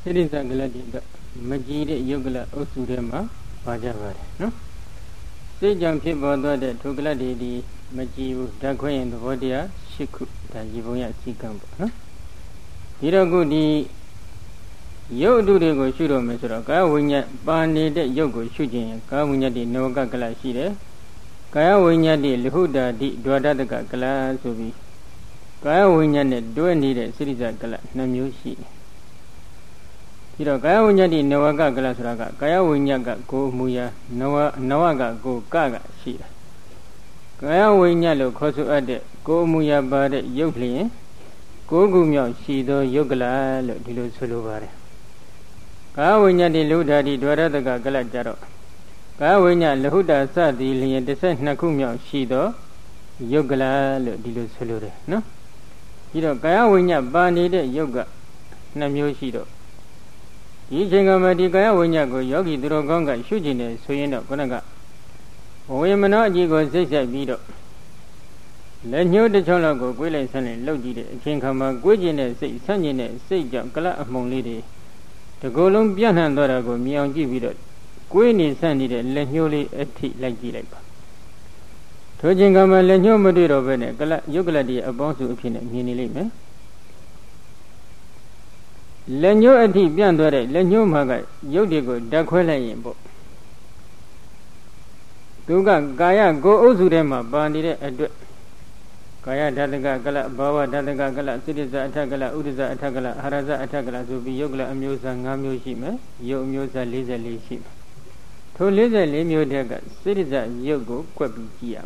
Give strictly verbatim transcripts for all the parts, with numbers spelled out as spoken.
Sirisa Galati Majid Yogla Osudema Bajavari. No? Say Jam people that Tugladi Majibu Dakwe and the Vodia Shiku Tajiboya Sikam. Hiragudi Yo do they go shoot on Mesraka when ya bandi de yogo shooting, Kawinya di Noga Galashide, Kaya Winya di Lehuda di Dwada the Gala Subi, Kaya Winya de Duani de Sirisa Gala Namushi. Hiro Kaya Winya di Noga Galasraga, Kaya Winya go Muya, Noa Nawaga go Gaga Shira. Kaya Winya lo Kosu Ade, go Muya Bade Yogli, go Gumya Shido Yogla Dilo Sulubare. Kawinya di Luda di Dwara the Gala Jaro. Kawinya Lehuda Sadi Lia descent Nakumya Shido Yogala Dilo Sulure. No? Hiro Kayawinya Bani de Yoga Namyoshido. Yichingamadi Kayawinya go Yogi Drogonga Shujine Suyino Konaga. Oyamana Jigo Zesa Bido. Let you the Cholago Gwile Sunny Lodi, Chinkama Gwijine, say Sanjine, say Jakala among lady. The Golum Bianan Dorago, Mian Givido, Queenie Sandy, Lenuli a tea like Gileba. Tojingama Lenyo Maduro Bene, Yogladi, a bonsu opinion, Minilime. Lenyo a tea Biandore, Lenyo Maga, Yodigo, Daquela in book. Duga Gaya go Ozurema, Bandit at Kaya Dadaga Gala, Bawa Dadaga Gala, Siriza Atagala, Udiza Atagala, Haraza Atagala, Zubi Yogla Amusa, Namu Shima, Yo Musa Liza Lishim. To Liza Limio Daga, Siriza Yogo, Quabikia.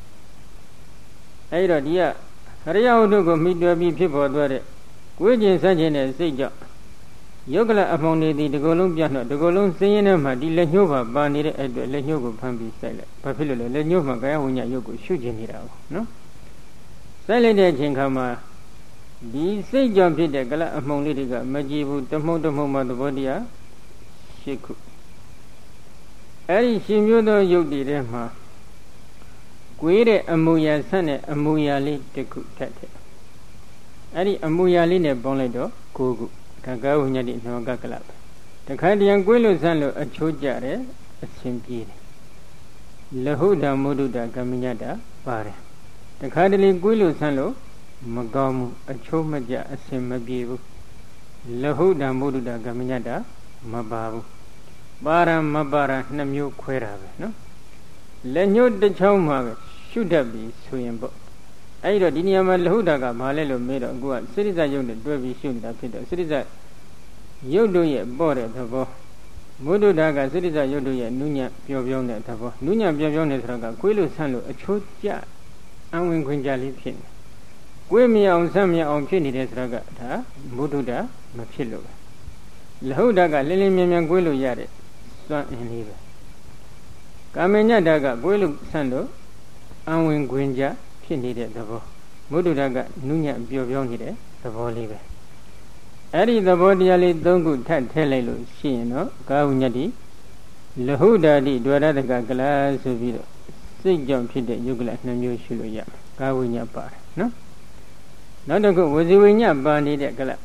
Aida dia, Haria Udugo, Midwabi people, Dore, Gwijin Sajin and Seja. Yogla among the Golum Piano, the Golum Sayana, the Lenova, Bandit at the Lenyogo Pambi Silent, Papilla, Lenova Gaya, Yogo, shooting it out, no? Silent Chinkama, the say jump in the Gala among Lidiga, Majibu, the Motomoma, the Bodia, Shiku. Ari Shimudo Yodi Rema. Guide Amuya Sane, Amuyali, the Kukate. Ari Amuyaline Bonedo, Kugu, Kagawunya no Gakalab. The Kadian Guilo Sano, a Chujare, a Simpire. Lahuda Mududa Gaminada, Pare. The Kadali Guilo Salo, Magamu, a Chomaja, a Simabibu, Lahuda Mududa Gaminada, Mababu, Bara Mabara, Namu Querabe, no? Lenyo the Choma, should have been swimbo. Aida Diniama Lahudaga, Malelo made a go at Siriza Yoda, Dwebi Shun, that Peter, Siriza Yodoye, Bore, the Bo, Mududaga, Siriza Yodoye, Nunya, Piovione, Tavo, Nunya Piovione Raga, Quilo Salo, a Choja. And when Quinjali pin. Quimia on Samia on Kinides Raga, Mududa, Mapillo. Lahudaga, Lilimia Guilo Yare, Swan and Liver. Camena Daga, Guilo Sando, and when Quinja, Pinide the Bo. Mududaga, Nunya Biovionide, the Bolive. Adi the body ali dongu tat telelo, she no, Gaunyadi, Lahuda di Dwada the Gagala Subido. Jump in the Yugla Namu Shuluya, Gawinya Bar, no? Not a good was you in your bandit at Gala.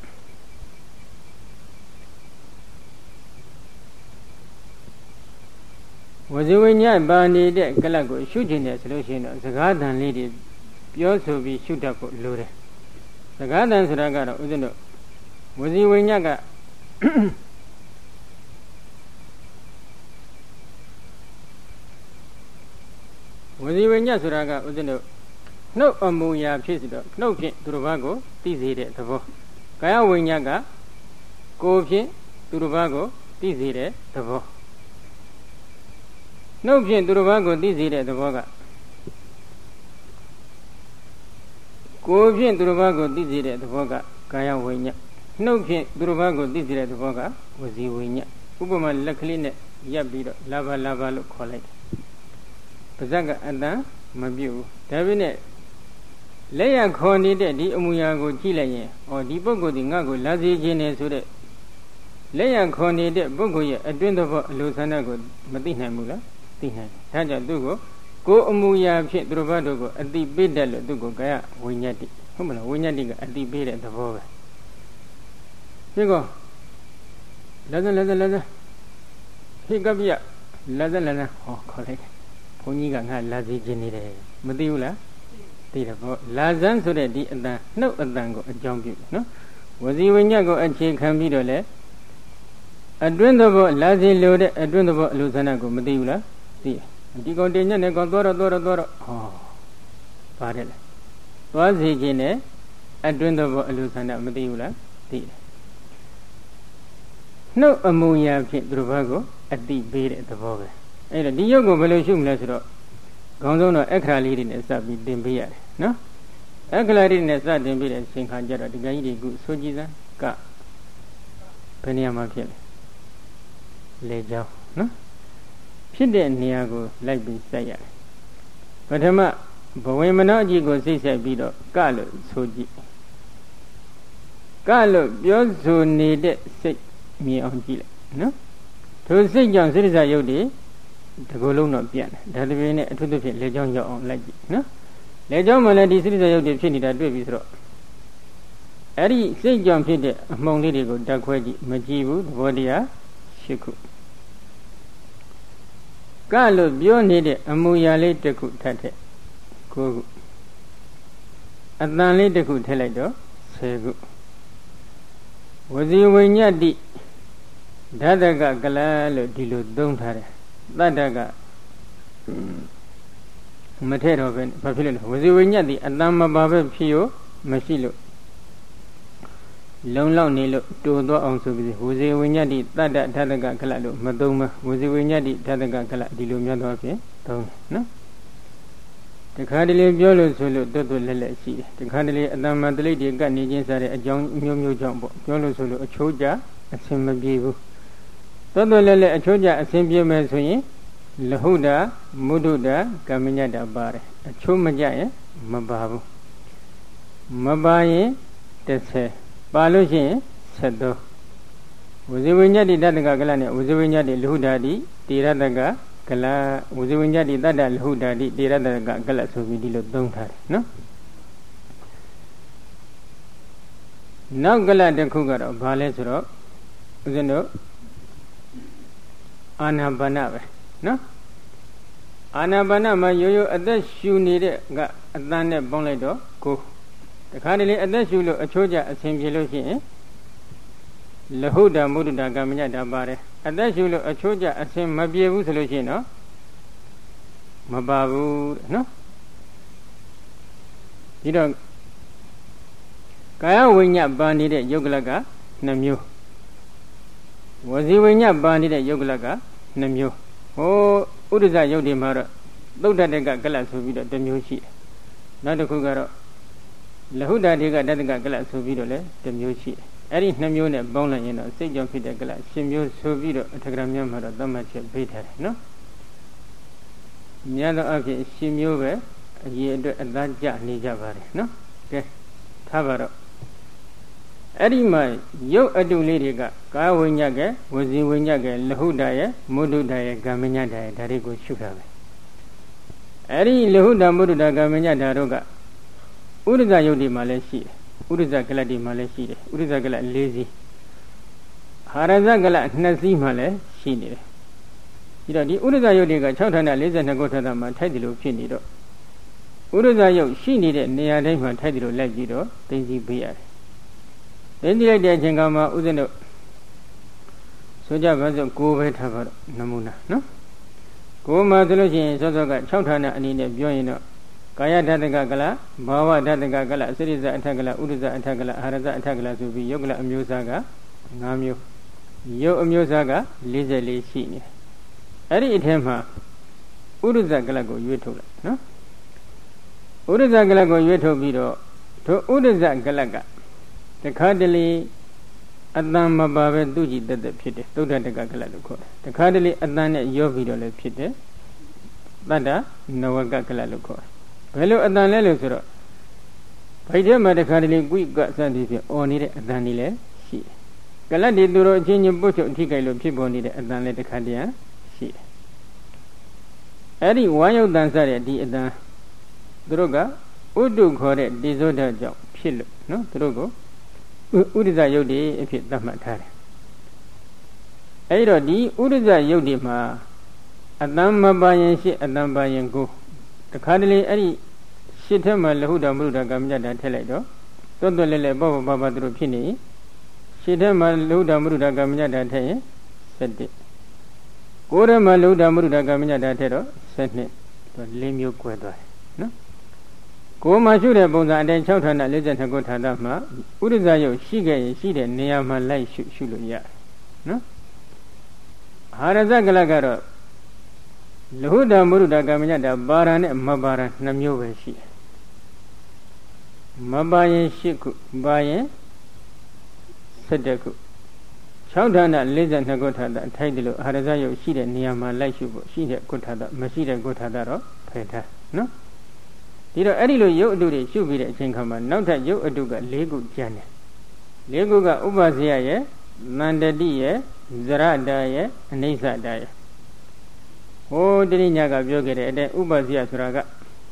Was you in your bandit at Galago shooting a solution of the garden lady? You also be shoot up Lure. The gardens Ragara, wasn't it? Was you in Yaga? Was even Yasuraga, wasn't it? No Amuya Chisido, no pin to Rubago, dizzy at the bo. Kaya Winyaga, go pin to Rubago, dizzy at the bo. No pin to Rubago, dizzy at the boga. Go pin to Rubago, dizzy at the boga, Kaya Winya. No pin to Rubago, dizzy at the boga, was the Winya. Ubama luckily Yabido, lava lava look collect. Zaga Ada, Mabu, Davinet Laya Corny, the Umuyago Chile, or the Bogo di Nago, Lazi Gene Sude Laya Corny, the Bogoya, a dwindle of Lusanago, Madina Mula, Tina, Taja Dugo, go Umuya, Pit Drovadogo, at the Bidal Dugo Gaya, Winyati, Humana, Winyati, at the bed at the Boga. You go. လာစလာစလာစဟိကပိယလာစလာစဟောခေါ်လိုက်ဘုန်းကြီးကငါလာစီခြင်းနေတယ်မသိဘူးလားသိတယ်ပေါ့လာစမ်းဆိုတဲ့ဒီအတန်နှုတ်အတန်ကိုအကြောင်းပြုနော်ဝစီဝိညာဉ်ကိုအခြေခံပြီးတော့လေအတွင်းသဘောလာစီလိုတဲ့အတွင်းသဘောအလိုဆန္ဒကိုမသိဘူးလားသိဒီကောင်တင်ညက်နဲ့ကောင်သွားတော့သွားတော့သွားတော့ဟောပါတယ်လေသွားစီခြင်းနဲ့အတွင်းသဘောအလိုဆန္ဒမသိဘူးလားသိတယ်နှုတ်အမူအရာဖြင့်သူတို့ဘာကိုအတိပေးတဲ့သဘောပဲအဲ့တော့ဒီရုပ်ကိုဘယ်လိုရှုမလဲဆိုတော့ခေါင်းဆုံးတော့အခရာလေးတွေနဲ့စပ်ပြီးသင်ပေးရတယ်နော်အခရာလေးနဲ့စတင်ပြီးတဲ့အချိန်ခါကျတော့ဒီကကြီးတွေကဆိုကြည်စမ်းကဘယ်နေရာမှာဖြစ်လဲလေကြောင်းနော်ဖြစ်တဲ့နေရာကိုလိုက်ပြီးစိုက်ရတယ်ပထမဘဝေမနောအကြည့်ကိုစိတ်ဆက်ပြီးတော့ကလို့ဆိုကြည့်ကလို့ပြောဆိုနေတဲ့စိတ်မြင်အောင်ကြည့်လိုက်နော်ထိုစိတ်ကြောင့်စိတ္တဇယုတ်တွေဒီကိုယ်လုံးတော့ပြန်တယ်ဒါတပြင်းနဲ့အထုသဖြင့်လေကြောင်းရောက်အောင်လိုက်ကြည့်နော်လေကြောင်းမှလည်းဒီစိတ္တဇယုတ်တွေဖြစ်နေတာတွေ့ပြီဆိုတော့အဲ့ဒီစိတ်ကြောင့်ဖြစ်တဲ့အမှုန်လေးတွေကိုဓာတ်ခွဲကြည့်မကြည့်ဘူးသဘောတရား၈ခုကလို့ပြောနေတဲ့အမူအရာလေးတစ်ခုထပ်ထည့်၉ခုအတန်လေးတစ်ခုထည့်လိုက်တော့၁၀ခုဝစီဝိညတ္တိဓာတကကလလို့ဒီလိုသုံးထားတယ်တတ္တကမထည့်တော့ပဲဘာဖြစ်လို့လဲဝစီဝိညတ္တိအတန်မပါပဲဖြစ်ရောမရှိလို့လုံလောက်နေလို့တူသွားအောင်ဆိုပြီးဝစီဝိညတ္တိတတ္တဓာတကကလလို့မသုံးမဝစီဝိညတ္တိဓာတကကလဒီလိုများတော့ဖြစ်သုံးနော်တခါတလေပြောလို့ဆိုလို့တွတ်တွတ်လက်လက်ရှိတယ်တခါတလေအတ္တမတလိတွေကနေချင်းစားတဲ့အကြောင်းမျိုးမျိုးကြောင့်ပေါ့ပြောလို့ဆိုလို့အချိုးကြအဆင်မပြေဘူးတွတ်တွတ်လက်လက်အချိုးကြအဆင်ပြေမယ်ဆိုရင်လဟုတာမုဒုတာကမ္မညတာပါတယ်အချိုးမကြရင်မပါဘူးမပါရင်တစ်ဆယ်ပါလို့ရှိရင်ဆက်တော့ဝဇိဝိညတ္တိတတ္တကကလနဲ့ဝဇိဝိညတ္တိလဟုတာတိတိရတ္တကကလဝဇိဝိညတ္တိတတ္တလဟုတာတိတိရတ္တကကလဆိုပြီးဒီလိုသုံးထားတယ်နော်နောက်ကလတစ်ခုကတော့ဘာလဲဆိုတော့ဦးဇင်းတို့အာနာပါနပဲနော်အာနာပါနမှာရိုးရိုးအသက်ရှူနေတဲ့ကအတန်နဲ့ပေါင်းလိုက်တော့ကိုတခါတလေအသက်ရှူလို့အချိုးကျအဆင်ပြေလို့ရှိရင်လဟုတာမုဒ္ဒတာကမ္မညတာပါတယ်အသက်ရှူလို့အချိုးကျအဆင်မပြေဘူးဆိုလို့ရှိရင်တော့မပါဘူးနော်ဒီတော့ကာယဝိညာဉ်ပါနေတဲ့ယုတ်ကလကနှစ်မျိုးဝစီဝိညာဉ်ပါနေတဲ့ယုတ်ကလကနှစ်မျိုးဟိုဥဒ္ဒဇယုတ်တွေမှာတော့သုဒ္ဓတကကလဆိုပြီးတော့တစ်မျိုးရှိတယ်နောက်တစ်ခုကတော့လဟုတာတွေကတတကကလဆိုပြီးတော့လည်းတစ်မျိုးရှိတယ်အဲ့ဒီနှစ်မျိုးနဲ့ပေါင်းလိုက်ရင်တော့စိတ်ကြောင့်ဖြစ်တဲ့ကလရှင်မျိုးဆိုပြီးတော့အထက်ကရာများမှာတော့သတ်မှတ်ချက်ပေးထားတယ်နော်များသောအားဖြင့်ရှင်မျိုးပဲအရေးအတွက်အသားကျနေကြပါတယ်နော်ကဲထားပါတော့အဲ့ဒီမှာရုပ်အတုလေးတွေကကာဝိညာဉ်ကဝစီဝိညာဉ်ကလဟုတာရဲ့မုဒ္ဒတာရဲ့ကမ္မညတာရဲ့ဒါတွေကိုရှုတာပဲအဲ့ဒီလဟုတာမုဒ္ဒတာကမ္မညတာတို့ကဥဒ္ဒဇယုတ်ဒီမှာလည်းရှိတယ်ဥဒ္ဒဇကလတ်ဒီမှာလည်းရှိတယ်ဥဒ္ဒဇကလတ်၄စီးဟာရဇကလတ်၂စီးမှာလည်းရှိနေတယ်ဒီတော့ဒီဥဒ္ဒဇယုတ်တွေက၆ဌာန၄၂ခုထပ်တာမှာထိုက်တယ်လို့ဖြစ်နေတော့ဥဒ္ဒဇယုတ်ရှိနေတဲ့နေရာတိုင်းမှာထိုက်တယ်လို့လိုက်ပြီးတော့သိသိပေးရတယ်သိသိလိုက်တဲ့အချိန်ကမှဥစဉ်တို့ဆိုကြပါစို့ကိုယ်ပဲထားပါတော့နမူနာနော်ကိုယ်မှာဆိုလို့ရှိရင်စောစောက၆ဌာနအနေနဲ့ပြောရင်တော့ကာယဓာတကကလဘာဝဓာတကကလအစိရိဇအထက်ကလဥဒ္ဒဇအထက်ကလအာရဇအထက်ကလဆိုပြီးယုတ်ကလအမျိုးသားက၅မျိုးယုတ်အမျိုးသားက၄၄ရှိနေအဲ့ဒီအထက်မှာဥဒ္ဒဇကလကိုရွေးထုတ်လိုက်နော်ဥဒ္ဒဇကလကိုရွေးထုတ်ပြီးတော့ထိုဥဒ္ဒဇကလကတခါတလေအတန်မပါပဲသူကြည်တက်တက်ဖြစ်တယ်သုဒ္ဓတကကလလို့ခေါ်တယ်တခါတလေအတန်နဲ့ရောပြီးတော့လည်းဖြစ်တယ်တတ္တနဝကကလလို့ခေါ်တယ်ဘယ်လိုအတန်လဲလို့ဆိုတော့ဗိုက်ထဲမှာတခါတလေကွိကစသည်ဖြင့်အော်နေတဲ့အတန်တွေလည်းရှိတယ်ကလတ်တွေသူတို့အချင်းချင်းပုတ်ချုပ်အထိကြိုက်လို့ဖြစ်ပေါ်နေတဲ့အတန်လည်းတခါတည်းရှိတယ်အဲ့ဒီဝါယုတ်တန်စတဲ့ဒီအတန်သူတို့ကဥဒ္ဓခေါ်တဲ့ဒီဇောဓာတ်ကြောင့်ဖြစ်လို့နော်သူတို့ကိုဥဒ္ဒဇယုတ်တွေအဖြစ်သတ်မှတ်ထားတယ်အဲ့တော့ဒီဥဒ္ဒဇယုတ်ဒီမှာအတန်မပါရင်ရှိအတန်ပါရင်ကိုတခါတလေအဲ့ဒီရှစ်ထက်မှာလဟုတမုဒ္ဒကမ္မညတာထည့်လိုက်တော့တွတ်တွတ်လဲလဲပေါ့ပေါ့ပါသူတို့ဖြစ်နေရှစ်ထက်မှာလဟုတမုဒ္ဒကမ္မညတာထည့်ရင်၁၁ကိုယ်ထဲမှာလဟုတမုဒ္ဒကမ္မညတာထည့်တော့၁၂တော့လေးမျိုး꿰သွားတယ်နော်ကိုယ်မှာရှုတဲ့ပုံစံအတိုင်း၆ဌာန၄၂ခုဌာနမှာဥဒ္ဒဇယုတ်ရှိခဲ့ရင်ရှိတဲ့နေရာမှာလိုက်ရှုရှုလို့ရတယ်နော်အာရဇကလကတော့လဟုတမုဒ္ဒကမ္မညတာပါရနဲ့မပါရနှစ်မျိုးပဲရှိတယ်မပါရင်၈ခုပါရင်၁၁ခု၆ဌာန၄၂ခုဌာနအထိုက်တယ်လို့အာရဇယုတ်ရှိတဲ့နေရာမှာလိုက်ရှုဖို့ရှိတဲ့ကုဋ္ဌာနမရှိတဲ့ကုဋ္ဌာနတော့ဖယ်ထားနော်ဒီတော့အဲ့ဒီလိုယုတ်အတုတွေရှုပြီးတဲ့အချိန်ခါမှာနောက်ထပ်ယုတ်အတုက၄ခုကျန်တယ်၄ခုကဥပ္ပါဇယရဲ့သန္တတိရဲ့ဇရတာရဲ့အနိစ္စတာရဲ့ဟိုတတိညာကပြောခဲ့တဲ့အတိုင်းဥပ္ပါဇယဆိုတာက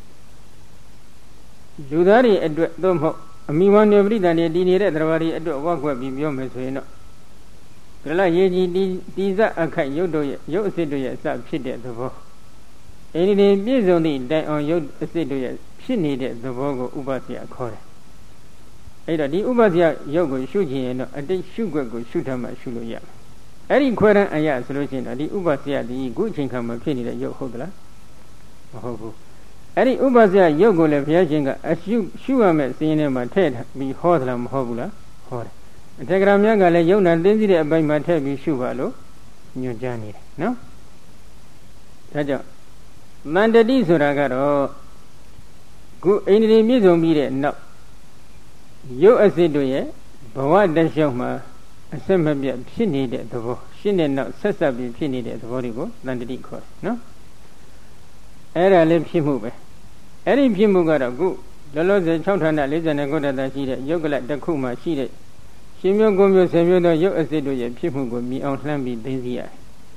လူသားတွေအတွက်သို့မဟုတ်အမိဝန္နပရိသန်တွေတည်နေတဲ့တရားတွေအတွက်ဝက်ကွက်ပြီးပြောမယ်ဆိုရင်တော့ဒါလရေကြီးတိဇအခိုက်ယုတ်တို့ရဲ့ယုတ်အစစ်တို့ရဲ့အစဖြစ်တဲ့သဘောအဲ့ဒီနေပြည့်စုံသည့်တိုင်အောင်ယုတ်အစစ်တို့ရဲ့ဖြစ်နေတဲ့သဘောကိုဥပ္ပါဇယခေါ်တယ်အဲ့တော့ဒီဥပ္ပါဇယယုတ်ကိုရှုခြင်းရင်တော့အတိတ်ရှုွက်ကိုရှုထမှရှုလို့ရတယ်အဲ့ဒီခွဲရန်အရာဆိုလို့ရှိရင်တော့ဒီဥပ္ပါဇယဒီခုအချိန်ခါမှာဖြစ်နေတဲ့ယုတ်ဟုတ်သလားမဟုတ်ဘူးအဲ့ဒီဥပ္ပါဇယယုတ်ကိုလည်းဘုရားရှင်ကအရှုရှုရမယ့်စည်းရင်းထဲမှာထည့်ပြီးဟောသလားမဟုတ်ဘူးလားဟောတယ်အထေကရာမြတ်ကလည်းယုတ်နာသိသိတဲ့အပိုင်းမှာထည့်ပြီးရှုပါလို့ညွှန်ကြားနေတယ်နော်ဒါကြောင့်မန္တတိဆိုတာကတော့ခုအိန္ဒြေပြည့်စုံပြီးတဲ့နောက်ရုပ်အစစ်တို့ရဲ့ဘဝတလျှောက်မှာအဆက်မပြတ်ဖြစ်နေတဲ့သဘောရှင်းတဲ့နောက်ဆက်ဆက်ပြီးဖြစ်နေတဲ့သဘောတွေကိုတန်တတိခေါ်တယ်နော်အဲ့ဒါလည်းဖြစ်မှုပဲအဲ့ဒီဖြစ်မှုကတော့ခုလောလောဆယ်၆ဌာန၄၂ခုတတရှိတဲ့ယုတ်ကလတစ်ခုမှရှိတဲ့ရှင်မျိုးကိုမျိုးဆယ်မျိုးသောရုပ်အစစ်တို့ရဲ့ဖြစ်မှုကိုမြင်အောင်လှမ်းပြီးသိသိရတယ်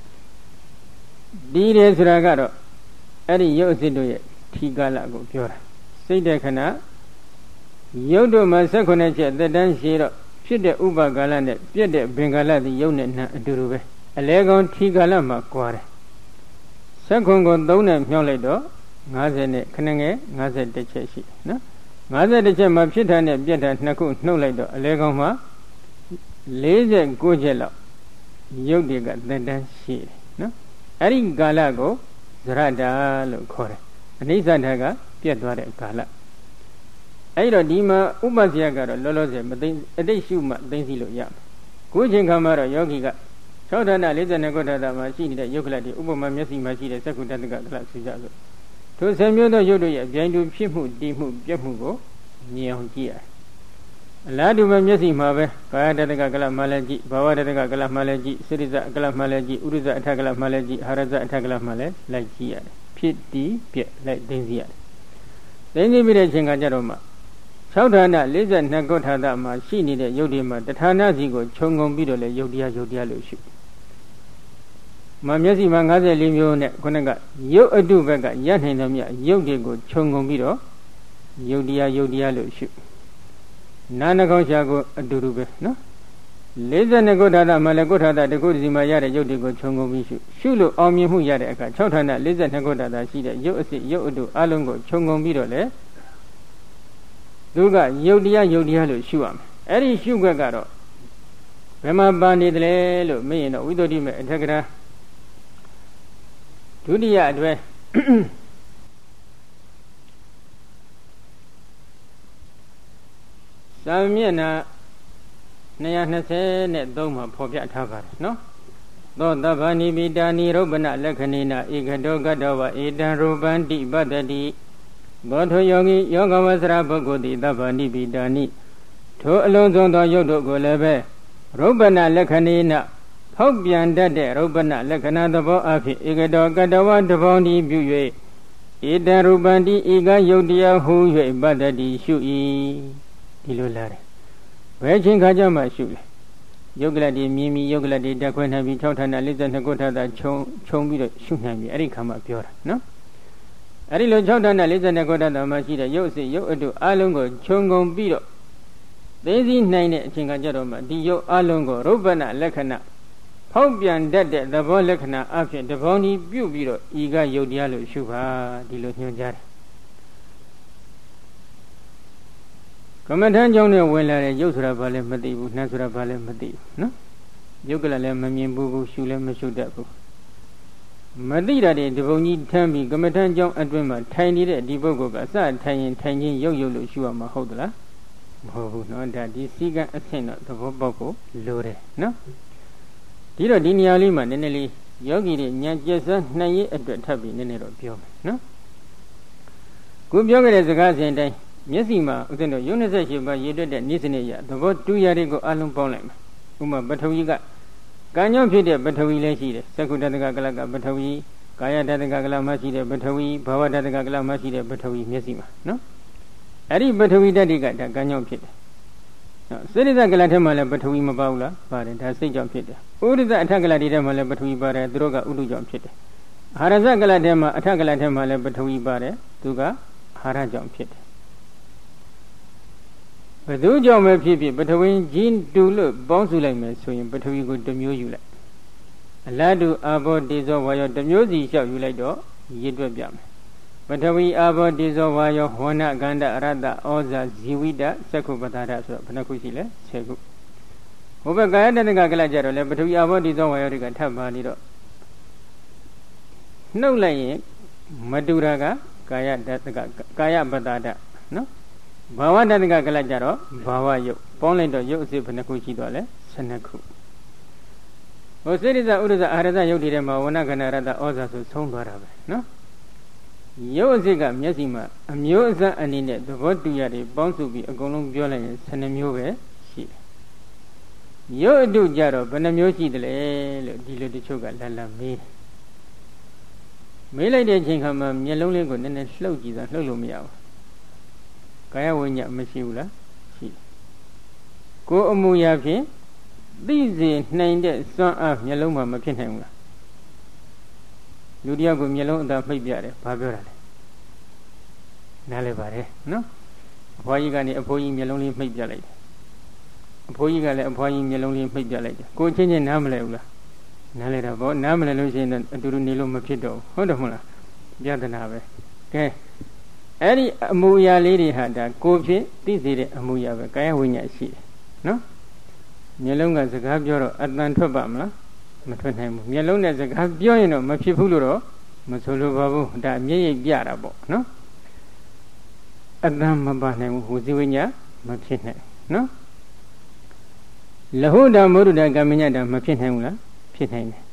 ဒီတယ်ဆိုတာကတော့အဲ့ဒီရုပ်အစစ်တို့ရဲ့ထီကာလကိုပြောတာစိတ်တဲ့ခဏရုပ်တို့မှာ၁၈ချက်သက်တမ်းရှိတော့ဖြစ်တဲ့ဥပကာလနဲ့ပြည့်တဲ့ဘင်္ဂါလသည်ရုပ်နဲ့နာအတူတူပဲအလဲကောင်ထီကာလမှာကွာတယ်၁၈ကို၃နဲ့မြှောက်လိုက်တော့၅၀နဲ့ခဏငယ်၅၁ချက်ရှိနော်၅၁ချက်မှာဖြစ်တာနဲ့ပြည့်တာနှစ်ခုနှုတ်လိုက်တော့အလဲကောင်မှာ၄၉ချက်လောက်ရုပ်တွေကသက်တမ်းရှိတယ်နော်အဲ့ဒီကာလကိုဇရတာလို့ခေါ်တယ်အနိစ္စဓာတ်ကပြတ်သွားတဲ့ကာလအဲ့တော့ဒီမှာဥပ္ပဇယကတော့လောလောဆယ်မသိအတိတ်ရှုမှသိသိလို့ရမယ်ခုချိန်ခါမှာတော့ယောဂီက၆ဌာန၄၂ခုဌာနမှာရှိနေတဲ့ယုတ်ကလတ်တွေဥပမာမျက်စိမှာရှိတဲ့သက္ကုတ္တကကလတ်ဆိုကြလို့ထိုဆယ်မျိုးသောယုတ်တို့ရဲ့အပြိုင်တူဖြစ်မှုတည်မှုပြတ်မှုကိုမြင်အောင်ကြည့်ရတယ်အလားတူပဲမျက်စိမှာပဲကာယတတကကလတ်မှလည်းကြည့်ဘာဝတတကကလတ်မှလည်းကြည့်စိရိဇကလတ်မှလည်းကြည့်ဥရိဇအထကလတ်မှလည်းကြည့်ဟာရဇအထကလတ်မှလည်းလိုက်ကြည့်ရတယ်ဖြစ်တည်ပြတ်လိုက်သိသိရတယ်သိသိပြီးတဲ့အချိန်ကကြတော့မှ၆ဌာန၄၂ခုဌာနမှာရှိနေတဲ့ယုတ်တွေမှာတဌာနစီကိုခြုံငုံပြီးတော့လေယုတ်တရားယုတ်တရားလို့ရှိမမျက်စိမှာ၅၄မျိုးနဲ့ခုနကယုတ်အတုဘက်ကရနိုင်သမျှယုတ်တွေကိုခြုံငုံပြီးတော့ယုတ်တရားယုတ်တရားလို့ရှိနာနှကောင်းရှာကိုအတူတူပဲနော်၄၂ခုဌာနမှာလည်းကုဋ္ဌာနတစ်ခုစီမှာရတဲ့ယုတ်တွေကိုခြုံငုံပြီးရှုရှုလို့အောင်မြင်မှုရတဲ့အခါ၆ဌာန၄၂ခုဌာနရှိတဲ့ယုတ်အစစ်ယုတ်အတုအလုံးကိုခြုံငုံပြီးတော့လေသူကယုတ်တရားယုတ်တရားလို့ရှုရမယ်အဲ့ဒီရှုခွက်ကတော့ဘယ်မှာပါနေတယ်လဲလို့မေးရင်တော့ဝိသုဒ္ဓိမေအထက်ကရာဒုတိယအတွဲသာမျက်နှာ၂၂၃မှာဖော်ပြထားပါတယ်နော်သောတဗ္ဗနိပိတာနိရုပ္ပနလက္ခဏိနဧကတောကတောဝဧတံရူပန္တိပတ္တိဘောထုယောဂီယောဂဝဆရာပုဂ္ဂိုလ်သည်သဗ္ဗနိပိတာနိထိုအလုံးစုံသောယုတ်တို့ကိုလည်းပဲရုပ္ပနလက္ခဏိနဖောက်ပြန်တတ်တဲ့ရုပ္ပနလက္ခဏာသဘောအဖြစ်ဧကတောကတဝတပေါင်းဒီပြု၍ဧတံရူပန္တိဧကယုတ်တရားဟူ၍ပတ္တိရှု၏ဒီလိုလာတယ်ဘယ်ချိန်ခါကြမှရှုလဲယုတ်ကလတ်ဒီမြင်မြင်ယုတ်ကလတ်ဒီတက်ခွဲနိုင်ပြီး၆ဌာန၄၂ခုဌာနခြုံခြုံပြီးတော့ရှုနိုင်ပြီအဲ့ဒီခါမှပြောတာနော်အဲ့ဒီလို၆ဌာန၄၂ခုဌာနမှာရှိတဲ့ယုတ်စစ်ယုတ်အတုအလုံးကိုခြုံငုံပြီးတော့သိသိနိုင်တဲ့အချိန်ကကြတော့မှဒီယုတ်အလုံးကိုရုပ္ပနလက္ခဏာဖောက်ပြန်တတ်တဲ့သဘောလက္ခဏာအဖြစ်တပေါင်းကြီးပြုတ်ပြီးတော့ဤကယုတ်တရားလို့ရှုပါဒီလိုညွှန်ကြားတယ်ကမ္မထမ်းကြောင့်နဲ့ဝင်လာတဲ့ယုတ်ဆိုတာဘာလဲမသိဘူးနှမ်းဆိုတာဘာလဲမသိဘူးနော်ယုတ်ကလည်းမမြင်ဘူးဘူးရှုလည်းမရှုတတ်ဘူးမသိတာတဲ့ဒီပုံကြီးထမ်းပြီးကမ္မထမ်းကြောင့်အတွင်းမှာထိုင်နေတဲ့ဒီပုဂ္ဂိုလ်ကအစထိုင်ရင်ထိုင်ချင်းယုတ်ယုတ်လို့ရှုရမှာဟုတ်သလားမဟုတ်ဘူးနော်ဒါဒီစည်းကမ်းအဆင့်တော့သဘောပေါက်ဖို့လိုတယ်နော်ဒီတော့ဒီနေရာလေးမှာနည်းနည်းလေးယောဂီတွေဉာဏ်ကျက်စမ်းနှံ့ရေးအတွက်ထပ်ပြီးနည်းနည်းတော့ပြောမယ်နော်ခုပြောခဲ့တဲ့စကားစဉ်တိုင်းမျက်စိမှာဥစဉ်တော့ယုံ၂၈ပါးရည်တွက်တဲ့နေ့စနစ်ရသဘောတူရတွေကိုအလုံးပေါင်းလိုက်မယ်ဥမာပထဝီကကံကြောင့်ဖြစ်တဲ့ပထဝီလည်းရှိတယ်သက္ကုတ္တကကလကပထဝီကာယတတကကလမှရှိတဲ့ပထဝီဘာဝတတကကလမှရှိတဲ့ပထဝီမျက်စိမှာနော်အဲ့ဒီပထဝီတတ္တိကဒါကံကြောင့်ဖြစ်တယ်နော်စေရိသကလထဲမှာလည်းပထဝီမပါဘူးလားပါတယ်ဒါစိတ်ကြောင့်ဖြစ်တယ်ဥဒိသအထကလထဲမှာလည်းပထဝီပါတယ်သူတို့ကဥဒုကြောင့်ဖြစ်တယ်အာရဇကလထဲမှာအထကလထဲမှာလည်းပထဝီပါတယ်သူကအာရကြောင့်ဖြစ်တယ်ဘယ်သူကြောင့်ပဲဖြစ်ဖြစ်ပထဝီကြီးတူလို့ပေါင်းစုလိုက်မယ်ဆိုရင်ပထဝီကိုတစ်မျိုးယူလိုက်အလားတူအာဘောတေဇောဝါယောတစ်မျိုးစီလျှောက်ယူလိုက်တော့ရည်တွက်ပြမယ်ပထဝီအာဘောတေဇောဝါယောဝဏကန္တအရတ္တဩဇာဇီဝိတသက္ခုပတာဒဆိုတော့ဘယ်နှခုရှိလဲဆယ်ခုဟိုဘက်ကာယတတကကလကြတော့လေပထဝီအာဘောတေဇောဝါယောတွေကထပ်ပါနေတော့နှုတ်လိုက်ရင်မတူတာကကာယတတကကာယပတာဒနော်ဘာဝတတကကလကြတော့ဘာဝယုတ်ပေါင်းလိုက်တော့ယုတ်အစစ်ဘယ်နှခုရှိသွားလဲဆယ်နှစ်ခုဟိုစေရိဇဥဒ္ဒဇအာရဇယုတ်တွေထဲမှာဝဏကန္တရတ္တဩဇာဆိုဆုံးသွားတာပဲနော်ယုတ်အစစ်ကမျက်စိမှာအမျိုးအစားအနေနဲ့သဘောတူရတယ်ပေါင်းစုပြီးအကုန်လုံးပြောလိုက်ရင်ဆယ်နှစ်မျိုးပဲရှိတယ်ယုတ်အတုကြတော့ဘယ်နှမျိုးရှိသလဲလို့ဒီလိုတချို့ကလတ်လတ်မေးတယ်မေးလိုက်တဲ့အချိန်ခါမှာမျက်လုံးလေးကိုနည်းနည်းလှုပ်ကြည့်တာလှုပ်လို့မရဘူးကာယဝိညာဉ်မရှိဘူးလားရှိတယ်ကိုယ်အမူအရာဖြင့်သိစေနိုင်တဲ့စွမ်းအားမျက်လုံးမှာမဖြစ်နိုင်ဘူးလားလူတယောက်ကိုမျက်လုံးအသာမှိတ်ပြတယ်ဘာပြောတာလဲနားလည်ပါတယ်နော်အဖွားကြီးကနေအဖိုးကြီးမျက်လုံးလေးမှိတ်ပြလိုက်တယ်အဖိုးကြီးကလည်းအဖွားကြီးမျက်လုံးလေးမှိတ်ပြလိုက်တယ်ကိုချင်းချင်းနားမလဲဘူးလားနားလဲတာပေါ့နားမလဲလို့ရှိရင်အတူတူနေလို့မဖြစ်တော့ဘူးဟုတ်တယ်မဟုတ်လားပြဿနာပဲကဲအဲ့ဒီအမူအရာလေးတွေဟာဒါကိုဖြစ်သိစေတဲ့အမူအရာပဲကာယဝိညာဉ်ရှိတယ်နော်မျက်လုံးကစကားပြောတော့အတန်ထွက်ပါမလားမထွက်နိုင်ဘူးမျက်လုံးနဲ့စကားပြောရင်တော့မဖြစ်ဘူးလို့တော့မဆိုလိုပါဘူးဒါအမြဲရိပ်ပြတာပေါ့နော်အတန်မပါနိုင်ဘူးဟိုဇိဝိညာဉ်မဖြစ်နိုင်နော်လဟုတမုဒ္ဒတကမ္မညတမဖြစ်နိုင်ဘူးလားဖြစ်နိုင်တယ်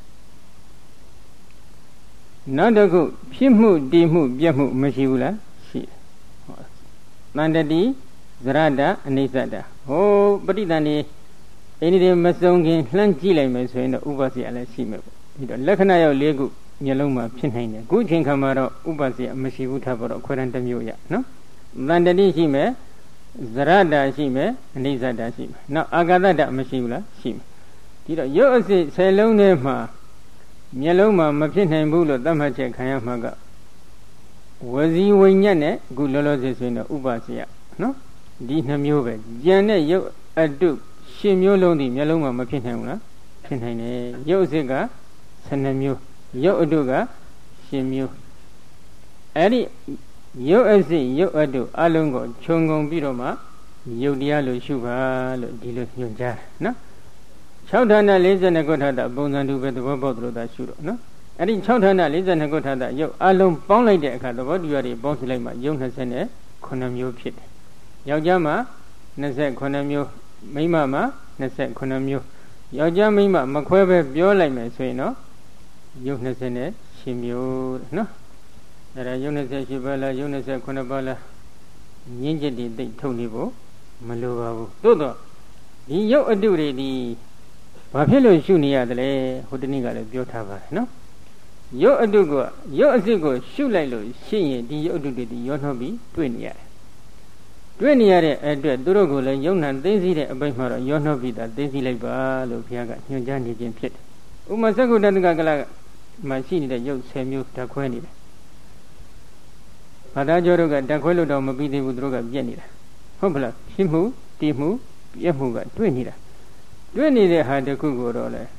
နောက်တစ်ခုဖြစ်မှုတည်မှုပြတ်မှုမရှိဘူးလားရှိတယ်ဟောတန်တတိဇရတအနိစ္စတဟိုပဋိသန္ဓေအိန္ဒိယမစုံခင်လှမ်းကြည့်လိုက်မယ်ဆိုရင်တော့ဥပ္ပစီအလည်းရှိမယ်ပေါ့ဒီတော့လက္ခဏာရောက်၄ခုမျက်လုံးမှာဖြစ်နိုင်တယ်ခုချိန်ခါမှာတော့ဥပ္ပစီအမရှိဘူးထားတော့ခွဲတန်းတစ်မျိုးရနော်တန်တတိရှိမယ်ဇရတရှိမယ်အနိစ္စတရှိမယ်နောက်အာဂတတမရှိဘူးလားရှိမယ်ဒီတော့ရုပ်အစစ်ဆယ်လုံးထဲမှာမျက်လုံးမှာမဖြစ်နိုင်ဘူးလို့သတ်မှတ်ချက်ခံရမှာကဝစီဝိညာဉ်နဲ့အခုလောလောဆယ်ဆိုရင်တော့ဥပ္ပစီယနော်ဒီနှမျိုးပဲဉာဏ်နဲ့ရုပ်အတုရှင်မျိုးလုံးဒီမျက်လုံးမှာမဖြစ်နိုင်ဘူးလားဖြစ်နိုင်တယ်ရုပ်အစစ်ကဆယ်နှစ်မျိုးရုပ်အတုကရှင်မျိုးအဲ့ဒီရုပ်အစစ်ရုပ်အတုအလုံးကိုခြုံငုံပြီးတော့မှရုပ်တရားလို့ရှုပါလို့ဒီလိုညွှန်ကြားနော်၆ဌာန၄၂ခုထာတပုံစံတူပဲသဘောပေါက်သလိုသာရှုတော့နော်အဲ့ဒီ၆ဌာန၄၂ခုထာတရုပ်အလုံးပေါင်းလိုက်တဲ့အခါသဘောတရားတွေပေါင်းစုလိုက်မှရုပ်၂၉မျိုးဖြစ်တယ်ယောက်ျားမှာ၂၉မျိုးမိန်းမမှာ၂၉မျိုးယောက်ျားမိန်းမမခွဲပဲပြောလိုက်မယ်ဆိုရင်တော့ရုပ်၂၈မျိုးနော်အဲ့ဒါရုပ်၂၈ပါးလားရုပ်၂၉ပါးလားညင်းချက်တွေသိထုတ်နေဖို့မလိုပါဘူးသို့တော့ဒီရုပ်အတုတွေဒီဘာဖြစ်လို့ရှုနေရတယ်လဲဟိုတနေ့ကလည်းပြောထားပါတယ်နော်ရုပ်အတုကရုပ်အစစ်ကိုရှုလိုက်လို့ရှိရင်ဒီရုပ်အတုတွေဒီရောနှောပြီးတွေ့နေရတယ်တွေ့နေရတဲ့အတွက်သူတို့ကိုလည်းယုံနာသိသိတဲ့အပိုင်းမှာတော့ရောနှောပြီးတာသိသိလိုက်ပါလို့ဘုရားကညွှန်ကြားနေခြင်းဖြစ်တယ်ဥမာသက္ကုတ္တကကလမှာရှိနေတဲ့ရုပ်ဆယ်မျိုးဓာတ်ခွဲနေတယ်ဘာသာကျော်တို့ကဓာတ်ခွဲလို့တော့မပြီးသေးဘူးသူတို့ကပြက်နေတာဟုတ်ပလားဖြစ်မှုတည်မှုပြက်မှုကတွေ့နေတာတွေ့နေတဲ့ဟာတစ်ခုကိုတော့လေ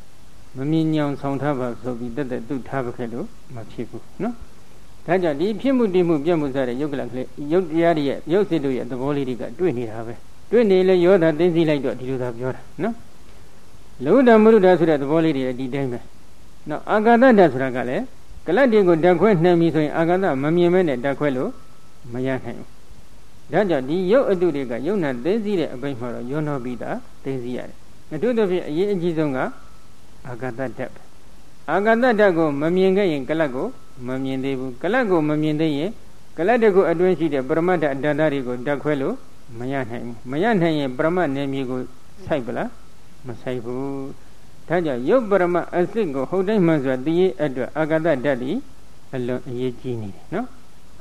မမြင်ညောင်ဆောင်ထားပါဆိုပြီးတက်တက်သူ့ထားပခဲ့လို့မဖြစ်ဘူးနော်ဒါကြောင့်ဒီဖြစ်မှုတည်မှုပြတ်မှုစတဲ့ယုတ်ကလကလေးယုတ်တရားတွေရဲ့ယုတ်စစ်တို့ရဲ့သဘောလေးတွေကတွေ့နေတာပဲတွေ့နေလေရောတာသိသိလိုက်တော့ဒီလိုသာပြောတာနော်လောဒမရုဒဆိုတဲ့သဘောလေးတွေဒီတိုင်းပဲနော်အာဂတတဆိုတာကလည်းကလတ်တွေကိုဓာတ်ခွဲနှံပြီးဆိုရင်အာဂတမမြင်မဲနဲ့ဓာတ်ခွဲလို့မရနိုင်ဘူးဒါကြောင့်ဒီယုတ်အတုတွေကယုတ်နာသိသိတဲ့အပိုင်းမှာတော့ယောနောပိတာသိသိရတယ်အထူးသဖြင့်အရေးအကြီးဆုံးကအာဂတတပဲအာဂတတကိုမမြင်ခဲ့ရင်ကလတ်ကိုမမြင်သေးဘူးကလတ်ကိုမမြင်သေးရင်ကလတ်တကူအတွင်းရှိတဲ့ပရမတ္ထအတ္တတွေကိုဓာတ်ခွဲလို့မရနိုင်ဘူးမရနိုင်ရင်ပရမတ်နယ်မြေကိုစိုက်ပလားမစိုက်ဘူးဒါကြောင့်ယုတ်ပရမတ်အစစ်ကိုဟုတ်တိုင်းမှဆိုသိရအတွက်အာဂတဓာတ်ဒီအလွန်အရေးကြီးနေတယ်နော်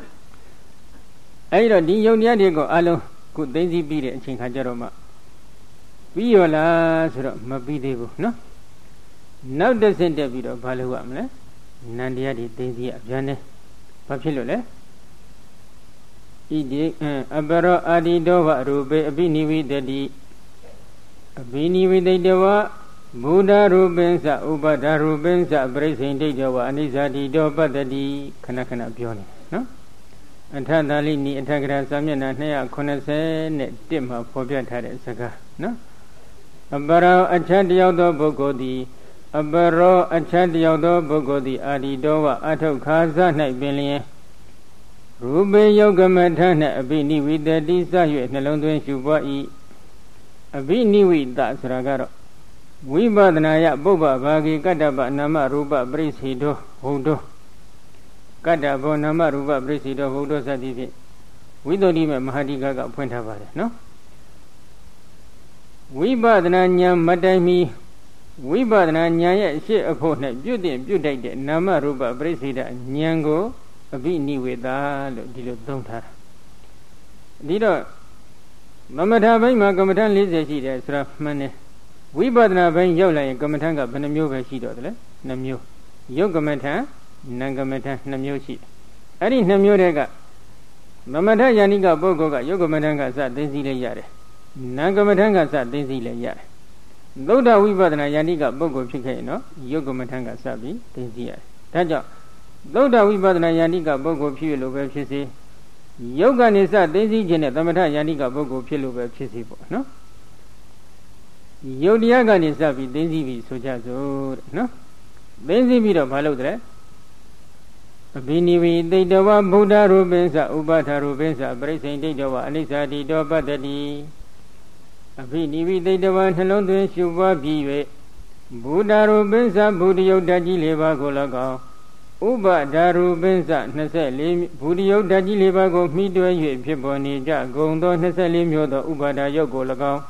အဲဒီတော့ဒီယုတ်တရားတွေကိုအလုံးခုသိသိပြီးတဲ့အချိန်ခါကျတော့မှပြီးရောလားဆိုတော့မပြီးသေးဘူးနော်နောက်တစ်ဆင့်တက်ပြီးတော့ဘာလုပ်ရမလဲနန္တရားတွေသိသိရအပြန်နဲ့ဘာဖြစ်လို့လဲဣတိအပရောအာဒီတောဝရူပေအပိနိဝိတတိအပိနိဝိတိတဝဘုဒ္ဓရူပင်းစဥပဒရူပင်းစပရိစ္ဆေဒိဋ္ဌဝအနိစ္စတိတောပတ္တိခဏခဏပြောနေနော်အထသာလိနိအထကရာစာမျက်နှာနှစ်ရာခုနှစ်ဆယ်နဲ့တစ်မှာဖော်ပြထားတဲ့စကားနော်အပရောအချမ်းတယောက်သောပုဂ္ဂိုလ်သည်အပရောအချမ်းတယောက်သောပုဂ္ဂိုလ်သည်အာဒီတောဝအထုခါဇ၌ပင်လျင်ရူပေယုတ်ကမထနှင့်အဘိနိဝိတတိစ၍နှလုံးသွင်းရှုပွား၏အဘိနိဝိတဆိုတာကတော့ဝိပဿနာယပုပ္ပဘာဂိကတ္တပနာမရူပပရိစ္ဆေတောဘုဒ္ဓကတ္တဘောနာမရူပပရိစ္ဆေတောဘုဒ္ဓစသည်ဖြင့်ဝိသုဒ္ဓိမေမဟာတိကကဖွင့်ထားပါတယ်နော်ဝိပဿနာဉာဏ်မတိုင်မီဝိပဿနာဉာဏ်ရဲ့အရှိအဖို့၌ပြုတ်တင်ပြုတ်တိုက်တဲ့နာမရူပပရိစ္ဆေဒဉာဏ်ကိုအဘိနိဝေဒလို့ဒီလိုသုံးထားတာဒီတော့သမထဘိုင်းမှာကမ္မထ၄၀ရှိတယ်ဆိုတာမှန်တယ်ဝိပဿနာဘိုင်းရောက်လာရင်ကမ္မထကဘယ်နှမျိုးပဲရှိတော့တယ်လဲနှမျိုးယုတ်ကမ္မထနံကမ္မထနှမျိုးရှိအဲ့ဒီနှမျိုးတည်းကသမထယာနိကပုဂ္ဂိုလ်ကယုတ်ကမ္မထကစသိသိလိုက်ရတယ်နံကမ္မထကစသိသိလိုက်ရတယ်သုဒ္ဓဝိပဿနာယာနိကပုဂ္ဂိုလ်ဖြစ်ခဲ့ရင်တော့ယုတ်ကမ္မထကစပြီးသိသိရတယ်ဒါကြောင့်သုဒ္ဓဝိပဿနာယာနိကပုဂ္ဂိုလ်ဖြစ်လို့ပဲဖြစ်စေယုတ်ကနေစသိသိခြင်းနဲ့သမထယာနိကပုဂ္ဂိုလ်ဖြစ်လို့ပဲဖြစ်စေပေါ့နော်ယုတ်တရားကနေစပြီးသိသိပြီးဆိုကြစို့တဲ့နော်သိသိပြီးတော့မလုပ်တဲ့အဘိနိဝိတိတဝဗုဒ္ဓရူပင်းစဥပထာရူပင်းစပရိစ္ဆေဒိဋ္ဌဝအနိစ္စတိတောပတ္တိအဘိနိဝိတိတဝနှလုံးသွင်းရှုပွားပြီး၍ဘုဒ္ဓရူပင်းစဘုဒ္ဓယုတ်တကြီးလေးပါးကို၎င်းဥပဒါရူပင်းစ၂၄ဘုဒ္ဓယုတ်တကြီးလေးပါးကိုမိတွဲ၍ဖြစ်ပေါ်နေကြဂုံသော၂၄မျိုးသောဥပါဒယုတ်ကို၎င်း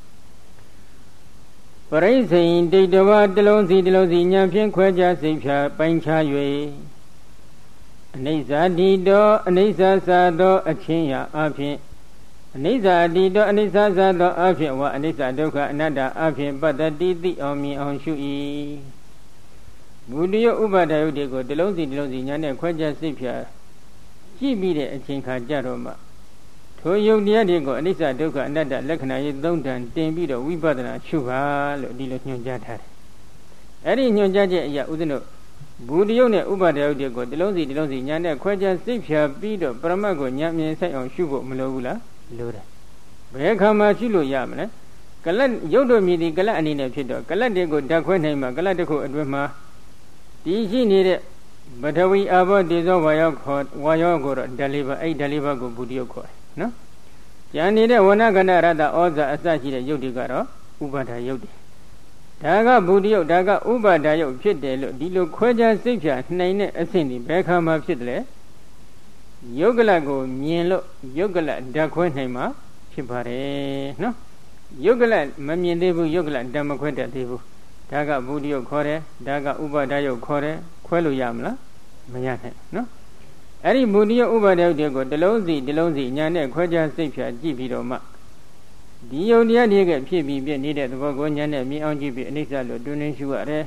ပရိစ္ဆေဒိဋ္ဌဝတလုံးစီတလုံးစီဉာဏ်ဖြင့်ခွဲခြားစိတ်ဖြာပိုင်းခြား၍အနိစ္စတိတောအနိစ္စသာသောအချင်းရာအဖြစ်အနိစ္စတိတောအနိစ္စသာသောအဖြစ်ဝအနိစ္စဒုက္ခအနတ္တအဖြစ်ပတ္တိသိအောင်မြင်အောင်ရှု၏ဘုဒ္ဓယဥပါဒယုတ်တွေကိုတလုံးစီတလုံးစီညာနဲ့ခွဲခြားစိတ်ဖြာကြည့်ပြီးတဲ့အချိန်ခါကြတော့မှထိုယုတ်တရားတွေကိုအနိစ္စဒုက္ခအနတ္တလက္ခဏာရေးသုံးတန်တင်ပြီးတော့ဝိပဿနာရှုပါလို့ဒီလိုညွှန်ကြားထားတယ်အဲ့ဒီညွှန်ကြားချက်အရာဥဒ္ဒနဘုဒ္ဓယုတ်နဲ့ဥပါဒယုတ်တွေကိုတလုံးစီတလုံးစီညာနဲ့ခွဲခြားစိတ်ဖြာပြီးတော့ပရမတ်ကိုညာမြင်ဆိုင်အောင်ရှုဖို့မလိုဘူးလားလိုတယ်ဘယ်ခါမှရှုလို့ရမလဲကလတ်ယုတ်တို့မြည်ဒီကလတ်အနေနဲ့ဖြစ်တော့ကလတ်တွေကိုဓာတ်ခွဲနိုင်မှာကလတ်တစ်ခုအတွင်းမှာဒီရှိနေတဲ့ပထဝီအာဘောတေဇောဝါယောခေါ်ဝါယောကိုတော့ဓာတ်လေးပါအဲ့ဓာတ်လေးပါကိုဘုဒ္ဓယုတ်ခေါ်တယ်နော်ကျန်နေတဲ့ဝဏကဏရတ္တဩဇာအစရှိတဲ့ယုတ်တွေကတော့ဥပါဒယုတ်တွေဒါကဘုဒ္ဓယုတ်ဒါကဥပါဒယုတ်ဖြစ်တယ်လို့ဒီလိုခွဲခြားစိတ်ဖြာနှိမ်တဲ့အဆင့်ဒီဘယ်ခါမှဖြစ်တယ်လဲယုတ်ကလကိုမြင်လို့ယုတ်ကလဓာတ်ခွဲနိုင်မှာဖြစ်ပါတယ်နော်ယုတ်ကလမမြင်သေးဘူးယုတ်ကလဓာတ်မခွဲတတ်သေးဘူးဒါကဘုဒ္ဓယုတ်ခေါ်တယ်ဒါကဥပါဒယုတ်ခေါ်တယ်ခွဲလို့ရမလားမရနိုင်နော်အဲ့ဒီဘုဒ္ဓယုတ်ဥပါဒယုတ်တွေကိုတလုံးစီတလုံးစီညာနဲ့ခွဲခြားစိတ်ဖြာကြည့်ပြီးတော့မှဒီယုတ်တရားတွေကဖြစ်ပြီးပြည့်နေတဲ့သဘောကိုညာနဲ့မြင်အောင်ကြည့်ပြီးအနိစ္စလို့တွင်တွင်ရှုရတယ်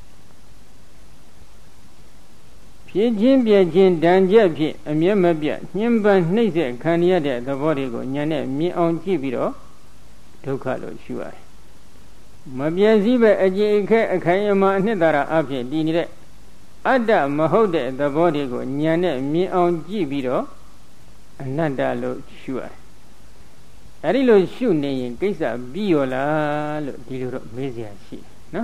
ဖြစ်ချင်းပြည့်ချင်းတန်ကြက်ဖြစ်အမျက်မပြတ်ညှဉ်းပန်းနှိမ့်ဆက်ခံရတဲ့သဘောတွေကိုညာနဲ့မြင်အောင်ကြည့်ပြီးတော့ဒုက္ခလို့ရှုရတယ်မပြည့်စည်ပဲအကြည့်အခက်အခိုင်အမာအနှစ်သာရအဖြစ်တည်နေတဲ့အတ္တမဟုတ်တဲ့သဘောတွေကိုဉာဏ်နဲ့မြင်အောင်ကြည့်ပြီးတော့အနတ္တလို့ရှုရတယ်။အဲဒီလိုရှုနေရင်ကိစ္စပြီးရောလားလို့ဒီလိုတော့မေးစရာရှိတယ်နော်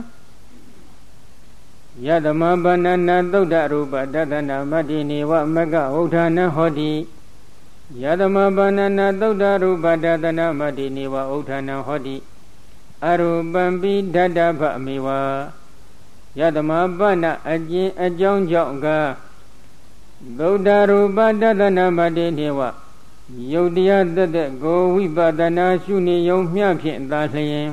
။ယသမဘာဏနာသုဒ္ဓရူပတသနာမတ္တိနေဝမကဝုဋ္ဌာနဟောတိယသမဘာဏနာသုဒ္ဓရူပတသနာမတ္တိနေဝဝုဋ္ဌာနဟောတိအရူပံပိဓတ္တဗမေဝယသမဘာဏအကျဉ်အကြောင်းကြောင့်ကသုဒ္ဓရူပတသနာမတ္တိနေဝယုတ်တရားတသက်ကိုဝိပဿနာရှုနေယုံမျှဖြင့်သာလျင်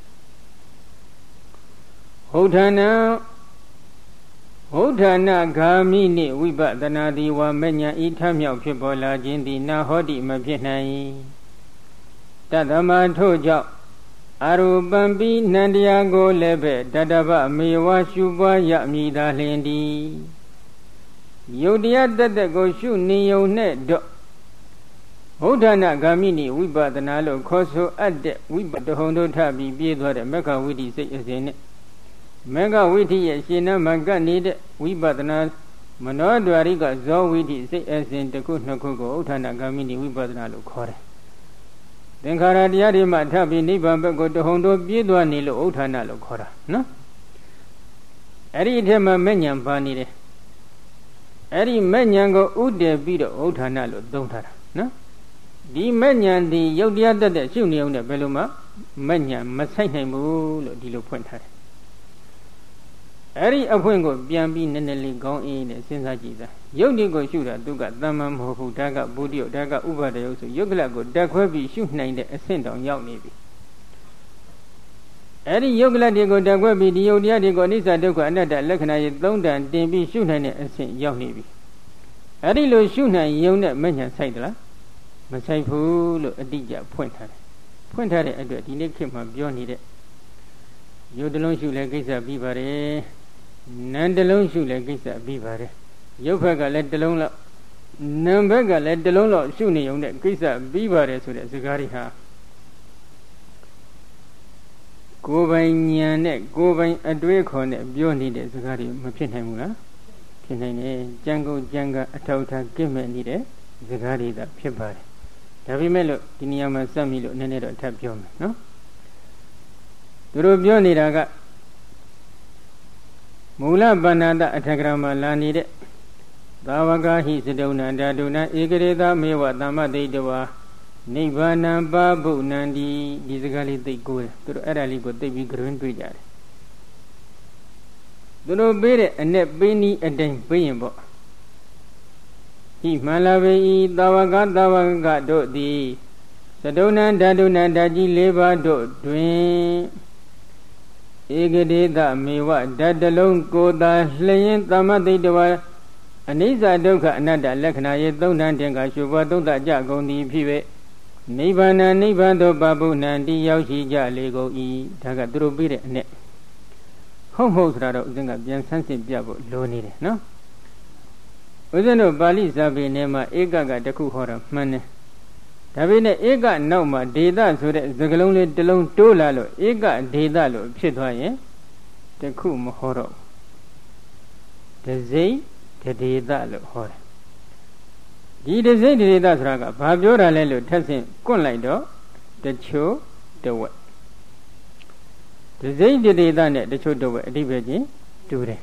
ဝုဋ္ဌာနဝုဋ္ဌာနဂာမိနှင့်ဝိပဿနာသည်ဝမဉ္ဇဉ်ဤထမြောက်ဖြစ်ပေါ်လာခြင်းသည်နာဟောတိမဖြစ်နိုင်တတ္တမထို့ကြောင့်အရူပံပိနန္တရားကိုလည်းပဲတတ္တဗမေဝရှုပွားရမည်သာလျင်သည်ယုတ်တရားတသက်ကိုရှုနေယုံနဲ့တော့ဝုဋ္ဌာနဂာမိနိဝိပဿနာလို့ခေါ်ဆိုအပ်တဲ့ဝိပတဟုံတို့ထပြီးပြေးသွားတဲ့မက္ခဝိတိစိတ်အစဉ်နဲ့မက္ခဝိတိရဲ့ရှင်နာမကတ်နေတဲ့ဝိပဿနာမနောဒွာရိကဇောဝိတိစိတ်အစဉ်တစ်ခုနှစ်ခုကိုဝုဋ္ဌာနဂာမိနိဝိပဿနာလို့ခေါ်တယ်သင်္ခါရတရားတွေမှထပြီးနိဗ္ဗာန်ဘက်ကိုတဟုံတို့ပြေးသွားနေလို့ဝုဋ္ဌာနလို့ခေါ်တာနော်အဲ့ဒီအထက်မှာမဲ့ညာပါနေတယ်အဲ့ဒီမဲ့ညာကိုဥတည်ပြီးတော့ဝုဋ္ဌာနလို့သုံးထားတာနော်ဒီမဲ့ညာဒီယုတ်တရားတက်တဲ့ရှုနေအောင်နဲ့ဘယ်လိုမှမဲ့ညာမဆိုင်နိုင်ဘူးလို့ဒီလိုဖွင့်ထားတယ်အဲ့ဒီအဖွင့်ကိုပြန်ပြီးနည်းနည်းလေးကောင်းအေးနဲ့စဉ်းစားကြည့်သားယုတ်ဒီကိုရှုတာသူကတမ္မမဟုတ်ဘူးဒါကဗုဒ္ဓယုတ်ဒါကဥပါဒယုတ်ဆိုယုတ်ကလကိုတက်ခွဲပြီးရှုနိုင်တဲ့အဆင့်တောင်ရောက်နေပြီအဲ့ဒီယုတ်ကလတွေကိုတက်ခွဲပြီးဒီယုတ်တရားတွေကိုအနိစ္စဒုက္ခအနတ္တလက္ခဏာရဲ့သုံးတန်တင်ပြီးရှုနိုင်တဲ့အဆင့်ရောက်နေပြီအဲ့ဒီလိုရှုနိုင်ယုံနဲ့မဲ့ညာဆိုင်သလားမဆိုင်ဘူးလို့အတိအကျဖွင့်ထားတယ်ဖွင့်ထားတဲ့အတွက်ဒီနေ့ခေတ်မှာပြောနေတဲ့ယုတ်တလုံးရှုလဲကိစ္စပြီးပါတယ်နံတလုံးရှုလဲကိစ္စပြီးပါတယ်ရုပ်ဘက်ကလည်းတလုံးလောက်နံဘက်ကလည်းတလုံးလောက်ရှုနေုံနဲ့ကိစ္စပြီးပါတယ်ဆိုတဲ့စကားတွေဟာကိုယ်ပိုင်ဉာဏ်နဲ့ကိုယ်ပိုင်အတွေးခေါ်နဲ့ပြောနေတဲ့စကားတွေမဖြစ်နိုင်ဘူးလားဖြစ်နိုင်တယ်ကြံကုန်ကြံကအထောက်အထားကင့်မဲ့နေတဲ့စကားတွေသာဖြစ်ပါတယ်ဒါပေမဲ့လို့ဒီနေရာမှာစက်မိလို့နည်းနည်းတော့ထပ်ပြောမယ်နော်သူတို့ပြောနေတာကမူလပဏ္ဏတအထကရမလာနေတဲ့သာဝကဟိစတုဏ္ဏဓာတုဏဧကရေသမေဝသမ္မတိတဝါနိဗ္ဗာနံပဗုဏန္တိဒီစကားလေးသိကိုတယ်သူတို့အဲ့ဒါလေးကိုသိပြီးကြွန်းတွေ့ကြတယ်သူတို့ပေးတဲ့အ내ပေးနည်းအတိုင်းပေးရင်ပေါ့ဟိမှန်လာပေ၏သာဝကသာဝကတို့သည်စတုဏ္ဏဓာတုဏဓာကြီး၄ပါးတို့တွင်ဧကဒေသမေဝဓာတ်တလုံးကိုယ်သာလျင်သမ္မတိတဝါအနိစ္စဒုက္ခအနတ္တလက္ခဏာရဲ့သုံးတန်တင်ကရှုပွားသုံးသကြကုန်သည်ဖြစ်၍နိဗ္ဗာန်နိဗ္ဗာန်သို့ပပုဏ္ဏတိရောက်ရှိကြလေကုန်၏ဒါကသူတို့ပြတဲ့အ내ဟုတ်မဟုတ်ဆိုတာတော့ဥစဉ်ကပြန်ဆန်းစစ်ပြဖို့လိုနေတယ်နော်ဥစဉ်တို့ပါဠိစာပေထဲမှာဧကကတခုဟောတာမှန်တယ်ဒါပေမဲ့ဧကနောက်မှာဒေသဆိုတဲ့စကားလုံးလေးတစ်လုံးတိုးလာလို့ဧကဒေသလို့ဖြစ်သွားရင်တခုမဟောတော့တစိမ့်တဒေသလို့ဟောတယ်ဒီတစိမ့်တဒေသဆိုတာကဘာပြောတာလဲလို့ထပ်ဆင့်ကွန့်လိုက်တော့တချို့တဝက်တစိမ့်တဒေသနဲ့တချို့တဝက်အဓိပ္ပာယ်ချင်းတူတယ်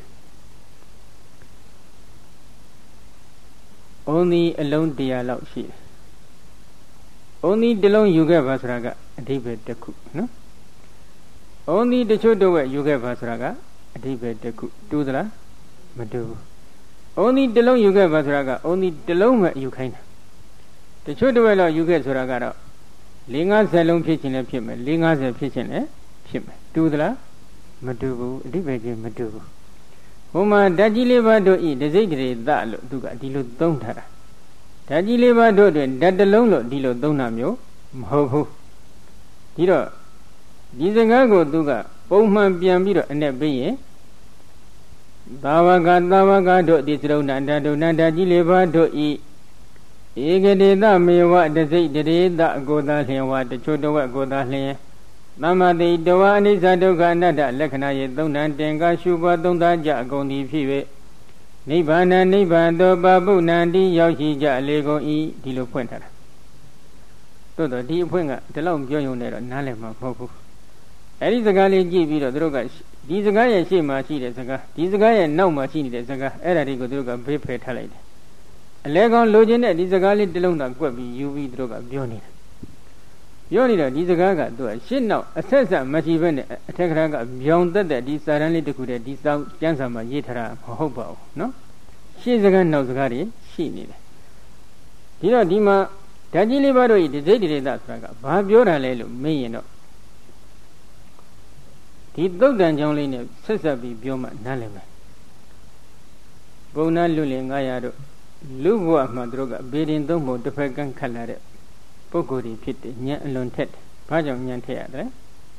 အုံးဒီအလုံးတရာလောက်ရှိတယ်အုံးဒီတစ်လုံးယူခဲ့ပါဆိုတာကအဓိပ္ပာယ်တစ်ခုနော်အုံးဒီတချို့တဝက်ယူခဲ့ပါဆိုတာကအဓိပ္ပာယ်တစ်ခုတူသလားမတူဘူးအုံးဒီတစ်လုံးယူခဲ့ပါဆိုတာကအုံးဒီတစ်လုံးပဲယူခိုင်းတာတချို့တဝက်လောက်ယူခဲ့ဆိုတာကတော့၄၅၀လုံးဖြစ်ခြင်းလည်းဖြစ်မယ်၄၅၀ဖြစ်ခြင်းလည်းဖြစ်မယ်တူသလားမတူဘူးအဓိပ္ပာယ်ချင်းမတူဘူးဟိုမှာဓာတ်ကြီးလေးပါးတို့ဤတစိမ့်တရေသလို့သူကဒီလိုသုံးထားတာဓာတ်ကြီးလေးပါးတို့တွင်ဓာတ်တစ်လုံးလို့ဒီလိုသုံးတာမျိုးမဟုတ်ဘူးဒီတော့ဒီစကားကိုသူကပုံမှန်ပြန်ပြီးတော့အ내ပေးရင်သာဝကသာဝကတို့ဒီစရုံဏဓာတုဏဓာတ်ကြီးလေးပါးတို့ဤဧကဒေသမေဝတစိမ့်တရေသကိုသာလျင်ဝါတချို့တဝက်ကိုသာလျင်သမ္မာတိတဝါအနိစ္စဒုက္ခအနတ္တလက္ခဏာရဲ့သုံးတန်တင်္ဂရှုပွားသုံးသားကြအကုန်ဒီဖြစ်၍နိဗ္ဗာန်နိဗ္ဗာန်သောပပုဏ္ဏတိရောက်ရှိကြလေကုန်၏ဒီလိုဖွင့်ထားတာသို့တော့ဒီအဖွင့်ကဒီလောက်ပြောရုံနဲ့တော့နားလည်မှာမဟုတ်ဘူးအဲ့ဒီစကားလေးကြည့်ပြီးတော့သူတို့ကဒီစကားရဲ့ရှေ့မှာရှိတဲ့စကားဒီစကားရဲ့နောက်မှာရှိနေတဲ့စကားအဲ့ဒါတွေကိုသူတို့ကဘေးဖယ်ထားလိုက်တယ်အလဲကောင်လိုချင်တဲ့ဒီစကားလေးတစ်လုံးသာကွက်ပြီးယူပြီးသူတို့ကပြောနေတာပြောနေတော့ဒီစကားကသူကရှင်းနောက်အဆက်ဆက်မရှိဘဲနဲ့အထက်ကရာကပြောင်းသက်တဲ့ဒီစာရန်လေးတစ်ခုတည်းဒီစောင်းကျမ်းစာမှာရေးထားတာမဟုတ်ပါဘူးနော်ရှင်းစကားနောက်စကားတွေရှိနေတယ်ဒီတော့ဒီမှာဓာကြီးလေးပါတို့ဤဒိဋ္ဌိဒိဋ္ဌိဆိုတာကဘာပြောတာလဲလို့မေးရင်တော့ဒီသုတ်တန်ကြောင်းလေးနဲ့ဆက်ဆက်ပြီးပြောမှနားလည်မယ်ဘုံနာလွတ်လင်ငါးရာတို့လူဘဝမှာသူတို့ကဘေဒင်သုံးပုံတစ်ဖက်ကန်းခတ်လာတဲ့ပုဂ္ဂိုလ်တွေဖြစ်တယ်ဉာဏ်အလွန်ထက်တယ်ဘာကြောင့်ဉာဏ်ထက်ရတယ်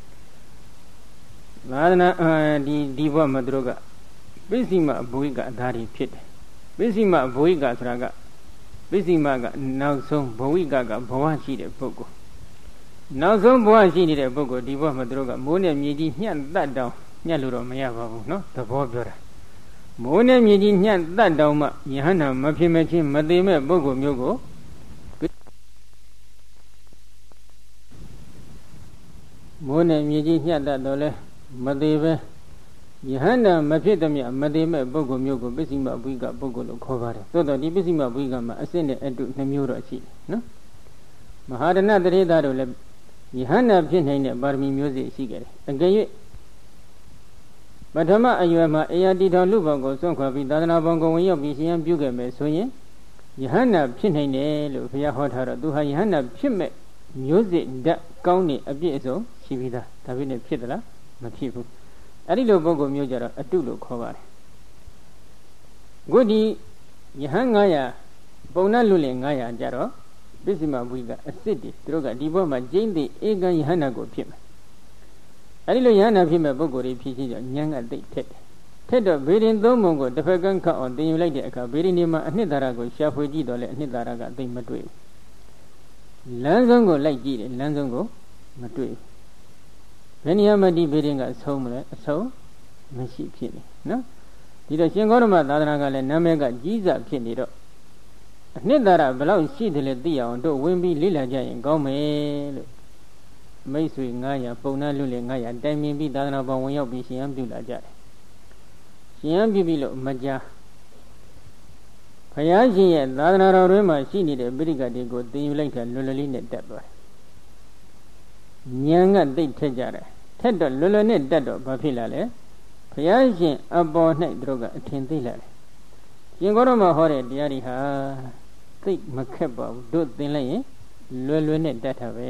သာသနာဒီဒီဘဝမှာသူတို့ကပိစိမဘဝိကအသားတွေဖြစ်တယ်ပိစိမဘဝိကဆိုတာကပိစိမကနောက်ဆုံးဘဝိကကဘဝရှိတဲ့ပုဂ္ဂိုလ်နောက်ဆုံးဘဝရှိနေတဲ့ပုဂ္ဂိုလ်ဒီဘဝမှာသူတို့ကမိုးနဲ့မြေကြီးညှက်တတ်တောင်ညှက်လို့တော့မရပါဘူးနော်သဘောပြောတာမိုးနဲ့မြေကြီးညှက်တတ်တောင်မှယဟန္တာမဖြစ်မချင်းမသေးမဲ့ပုဂ္ဂိုလ်မျိုးကိုမိုးနဲ့မြေကြီးညှက်တတ်တော့လဲမသေးပဲယဟန္တာမဖြစ်သည်မြမသေးမဲ့ပုဂ္ဂိုလ်မျိုးကိုပစ္စည်းမဘုိကပုဂ္ဂိုလ်လို့ခေါ်ပါတယ်သို့တော့ဒီပစ္စည်းမဘုိကမှာအစစ်နဲ့အတုနှမျိုးတော့ရှိတယ်နော်မဟာဒနတရေသားတို့လည်းယဟန္တာဖြစ်နိုင်တဲ့ပါရမီမျိုးစေ့ရှိကြတယ်အကယ်၍ပထမအရွယ်မှာအေယတိတော်လူပေါင်းကိုစွန့်ခွာပြီးသာသနာပေါင်းကိုဝင်ရောက်ပြီးရှင်ရန်ပြုခဲ့မယ်ဆိုရင်ယဟန္တာဖြစ်နိုင်တယ်လို့ဘုရားဟောထားတော့သူဟာယဟန္တာဖြစ်မဲ့မျိုးစေ့ဓာတ်ကောင်းနေအပြည့်အစုံရှိပြီးသားဒါပေမဲ့ဖြစ်သလားမဖြစ်ဘူးအဲ့ဒီလိုပုဂ္ဂိုလ်မျိုးကြတော့အတုလို့ခေါ်ပါတယ်ခုဒီယဟန်ငါးရာပုံနာလွတ်လင်ငါးရာကြတော့ပစ္စည်းမဘုိကအစစ်တွေသူတို့ကဒီဘက်မှာကျင်းသိဧကံယဟန္တာကိုဖြစ်မယ်အဲ့ဒီလိုယဟန္တာဖြစ်မဲ့ပုဂ္ဂိုလ်တွေဖြစ်ချင်းကြောင့်ဉာဏ်ကသိထက်တယ်ထက်တော့ဘေဒင်သုံးပုံကိုတစ်ဖက်ကန်းခတ်အောင်သင်ယူလိုက်တဲ့အခါဘေဒင်ဒီမှာအနှစ်သာရကိုရှာဖွေကြည့်တော့လေအနှစ်သာရကသိမတွေ့ဘူးလမ်းဆုံးကိုလိုက်ကြည့်တယ်လမ်းဆုံးကိုမတွေ့ဘူးဘယ်နေရာမှာဒီဘေဒင်ကအဆုံးမလဲအဆုံးမရှိဖြစ်နေနော်ဒီတော့ရှင်ဂေါတမသာသနာကလည်းနာမည်ကကြီးစားဖြစ်နေတော့အနှစ်သာရဘယ်လောက်ရှိတယ်လဲသိအောင်တို့ဝင်ပြီးလေ့လာကြရင်ကောင်းမယ်လို့မိတ်ဆွေငါးရာပုံနာလွတ်လေငါးရာတိုင်ပင်ပြီးသာသနာပေါင်းဝင်ရောက်ပြီးရှင်ရန်ပြုလာကြတယ်ရှင်ရန်ပြုပြီးလို့မကြားဘုရားရှင်ရဲ့သာသနာတော်တွင်မှာရှိနေတဲ့ပိဋကတ်တွေကိုသင်ယူလိုက်တာလွယ်လွယ်လေးနဲ့တက်သွားတယ်ဉာဏ်ကသိထက်ကြတယ်ထက်တော့လွယ်လွယ်နဲ့တက်တော့ဘာဖြစ်လာလဲဘုရားရှင်အပေါ်၌သူတို့ကအထင်သိလာတယ်ရှင်ဂေါတမဟောတဲ့တရားတွေဟာသိမခက်ပါဘူးတို့သင်လိုက်ရင်လွယ်လွယ်နဲ့တတ်တာပဲ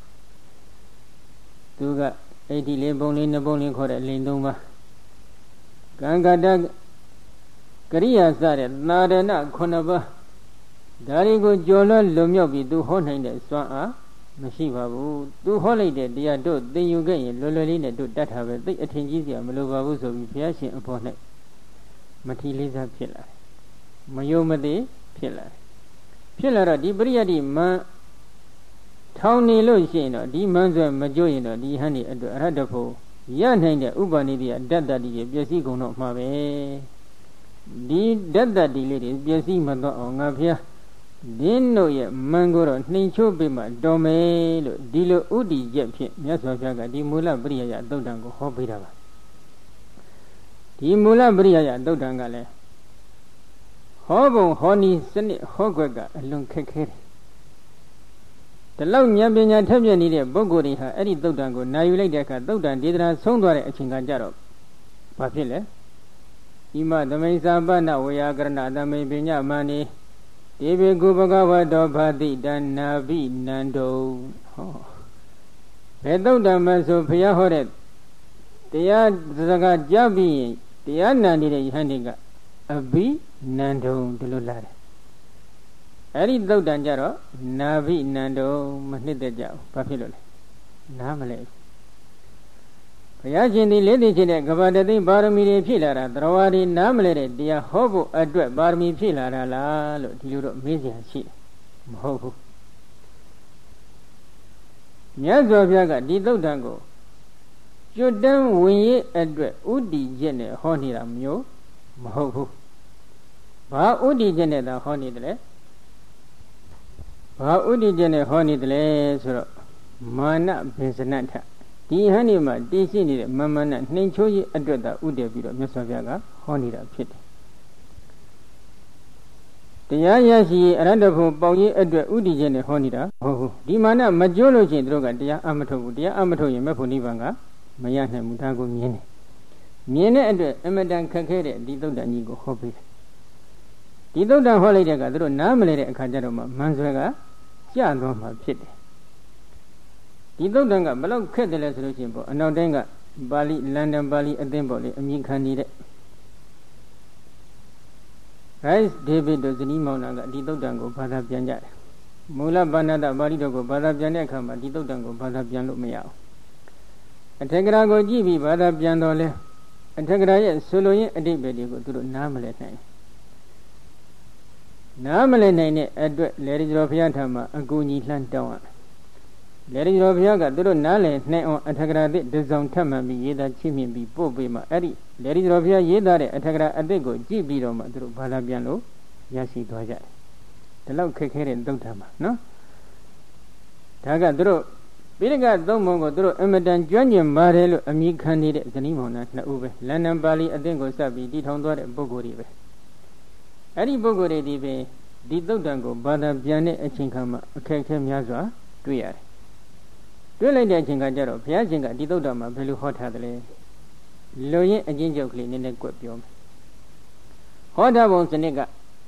သူကအဲ့ဒီလေးပုံလေးနှစ်ပုံလေးခေါ်တဲ့လိန်သုံးပါးကံကတ္တကရိယာစတဲ့သာရဏခုနှစ်ပါးဒါတွေကိုကြော်လွှတ်လွန်မြောက်ပြီးသူဟောနိုင်တဲ့စွမ်းအားမရှိပါဘူးသူဟောလိုက်တဲ့တရားတို့သင်ယူခဲ့ရင်လွယ်လွယ်လေးနဲ့တို့တတ်တာပဲသိအထင်ကြီးစရာမလိုပါဘူးဆိုပြီးဘုရားရှင်အဖို့၌မထီလေးစားဖြစ်လာတယ်မယုံမသိဖြစ်လာတယ်ဖြစ်လာတော့ဒီပရိယတ်ဒီမန်ထောင်နေလို့ရှိရင်တော့ဒီမန်းဆွဲမကြိုးရင်တော့ဒီဟန်ဒီအတွက်အရဟတဖို့ရနိုင်တဲ့ဥပနိတိယဓာတ်တတိတွေပျက်စီးကုန်တော့မှာပဲဒီဓာတ်တတိလေးတွေပျက်စီးမတော့အောင်ငါဖျားဒင်းတို့ရဲ့မန်ကိုတော့နှိမ်ချိုးပေးမှတော်မယ်လို့ဒီလိုဥတီချက်ဖြင့်မြတ်စွာဘုရားကဒီမူလပရိယယသုတ်တံကိုဟောပေးတာပါဒီမူလပရိယယသုတ်တံကလည်းဟောပုံဟောနည်းစနစ်ဟောခွက်ကအလွန်ခက်ခဲတယ်ဒီလောက်ဉာဏ်ပညာထက်မြက်နေတဲ့ပုဂ္ဂိုလ်တွေဟာအဲ့ဒီသုတ်တံကိုနာယူလိုက်တဲ့အခါသုတ်တံဒေသနာဆုံးသွားတဲ့အချိန်ကကြတော့ဘာဖြစ်လဲဣမသမိစ္ဆာပနဝေယကရဏသမိပညာမဏိဒေဘေကုဘဂဝတောဘာတိတနာဘိနန္တုဟောဘယ်သုတ်တံမဆိုဘုရားဟောတဲ့တရားစကားကြားပြီးရင်တရားနာနေတဲ့ယဟန်တွေကအဘိနန္တုဒီလိုလာတယ်အဲ့ဒီသုတ်တံကြတော့နာဘိနန္တုမနှစ်သက်ကြဘူးဘာဖြစ်လို့လဲနားမလဲဘုရားရှင်ဒီလေးသိချင်းတဲ့ကဘာတသိပါရမီတွေဖြည့်လာတာသရဝါတွေနားမလဲတဲ့တရားဟောဖို့အတွက်ပါရမီဖြည့်လာတာလားလို့ဒီလိုတော့မေးစရာရှိတယ်မဟုတ်ဘူးမြတ်စွာဘုရားကဒီသုတ်တံကိုကျွတ်တန်းဝင်ရဲ့အတွက်ဥတီချက်နဲ့ဟောနေတာမျိုးမဟုတ်ဘူးဘာဥတီချက်နဲ့သာဟောနေတယ်လဲဘာဥတီချက်နဲ့ဟောနေတယ်လဲဆိုတော့မာနဘင်္စနထဒီဟန်ဒီမှာတည်ရှိနေတဲ့မမနာနှိမ်ချိုးရေးအတွက်သာဥတည်ပြီးတော့မြတ်စွာဘုရားကဟောနေတာဖြစ်တယ်တရားရရှိအရဟတဖို့ပေါက်ရေးအတွက်ဥတည်ချက်နဲ့ဟောနေတာဟုတ်ဟုတ်ဒီမာနမကြိုးလို့ရှိရင်တို့ကတရားအမထုတ်ဘူးတရားအမထုတ်ရင်မဲ့ဖို့နိဗ္ဗာန်ကမရနိုင်ဘူးဒါကိုမြင်တယ်မြင်တဲ့အတွက်အမတန်ခက်ခဲတဲ့ဒီသုတ်တန်ကြီးကိုဟောပေးတယ်ဒီသုတ်တန်ဟောလိုက်တဲ့ကတို့နားမလဲတဲ့အခါကျတော့မှမန်ဆွဲကကြာသွားမှဖြစ်တယ်ဒီသုတ်တန်ကဘလောက်ခက်တယ်လဲဆိုလို့ရှိရင်ပေါ့အနောက်တိုင်းကပါဠိလန်ဒန်ပါဠိအသင်းပေါ့လေအမြင်ခံနေတဲ့ Rice David တို့ဇနီးမောင်နှံကဒီသုတ်တန်ကိုဘာသာပြန်ကြတယ်မူလဘာနာတပါဠိတော်ကိုဘာသာပြန်တဲ့အခါမှာဒီသုတ်တန်ကိုဘာသာပြန်လို့မရအောင်အထက်ကရာကိုကြည့်ပြီးဘာသာပြန်တော်လဲအထက်ကရာရဲ့ဆိုလိုရင်းအဓိပ္ပာယ်တွေကိုသူတို့နားမလည်နိုင်နားမလည်နိုင်တဲ့အတွက်လေရီကျော်ဘုရားထံမှာအကူကြီးလှမ်းတောင်းရတယ်လေရီကျော်ဘုရားကသူတို့နားလည်နိုင်အောင်အထက်ကရာသစ်ဒဇောင်ထပ်မှန်ပြီးရေးသားချိမြင့်ပြီးပို့ပေးမှအဲ့ဒီလေရီကျော်ဘုရားရေးသားတဲ့အထက်ကရာအသစ်ကိုကြည့်ပြီးတော့မှသူတို့ဘာသာပြန်လို့ရရှိသွားကြတယ်ဒီလောက်ခက်ခဲတဲ့သုတ်တံမှာနော်ဒါကသူတို့ပိဋကသုံးပုံကိုသူတို့အမတန်ကျွမ်းကျင်ပါတယ်လို့အမိခံနေတဲ့ဇနီးမောင်နှံနှစ်ဦးပဲလန်ဒန်ပါဠိအသင်းကိုစပ်ပြီးတည်ထောင်သွားတဲ့ပုဂ္ဂိုလ်တွေပဲအဲ့ဒီပုဂ္ဂိုလ်တွေဒီပဲဒီသုတ်တံကိုဘာသာပြန်တဲ့အချိန်ခါမှာအခက်အခဲများစွာတွေ့ရတယ်တွေ့လိုက်တဲ့အချိန်ကကျတော့ဘုရားရှင်ကဒီသုတ်တံမှာဘယ်လိုဟောထားသလဲလူရင်းအချင်းချုပ်ကလေးနည်းနည်းကွက်ပြောမယ်ဟောထားပုံစနစ်က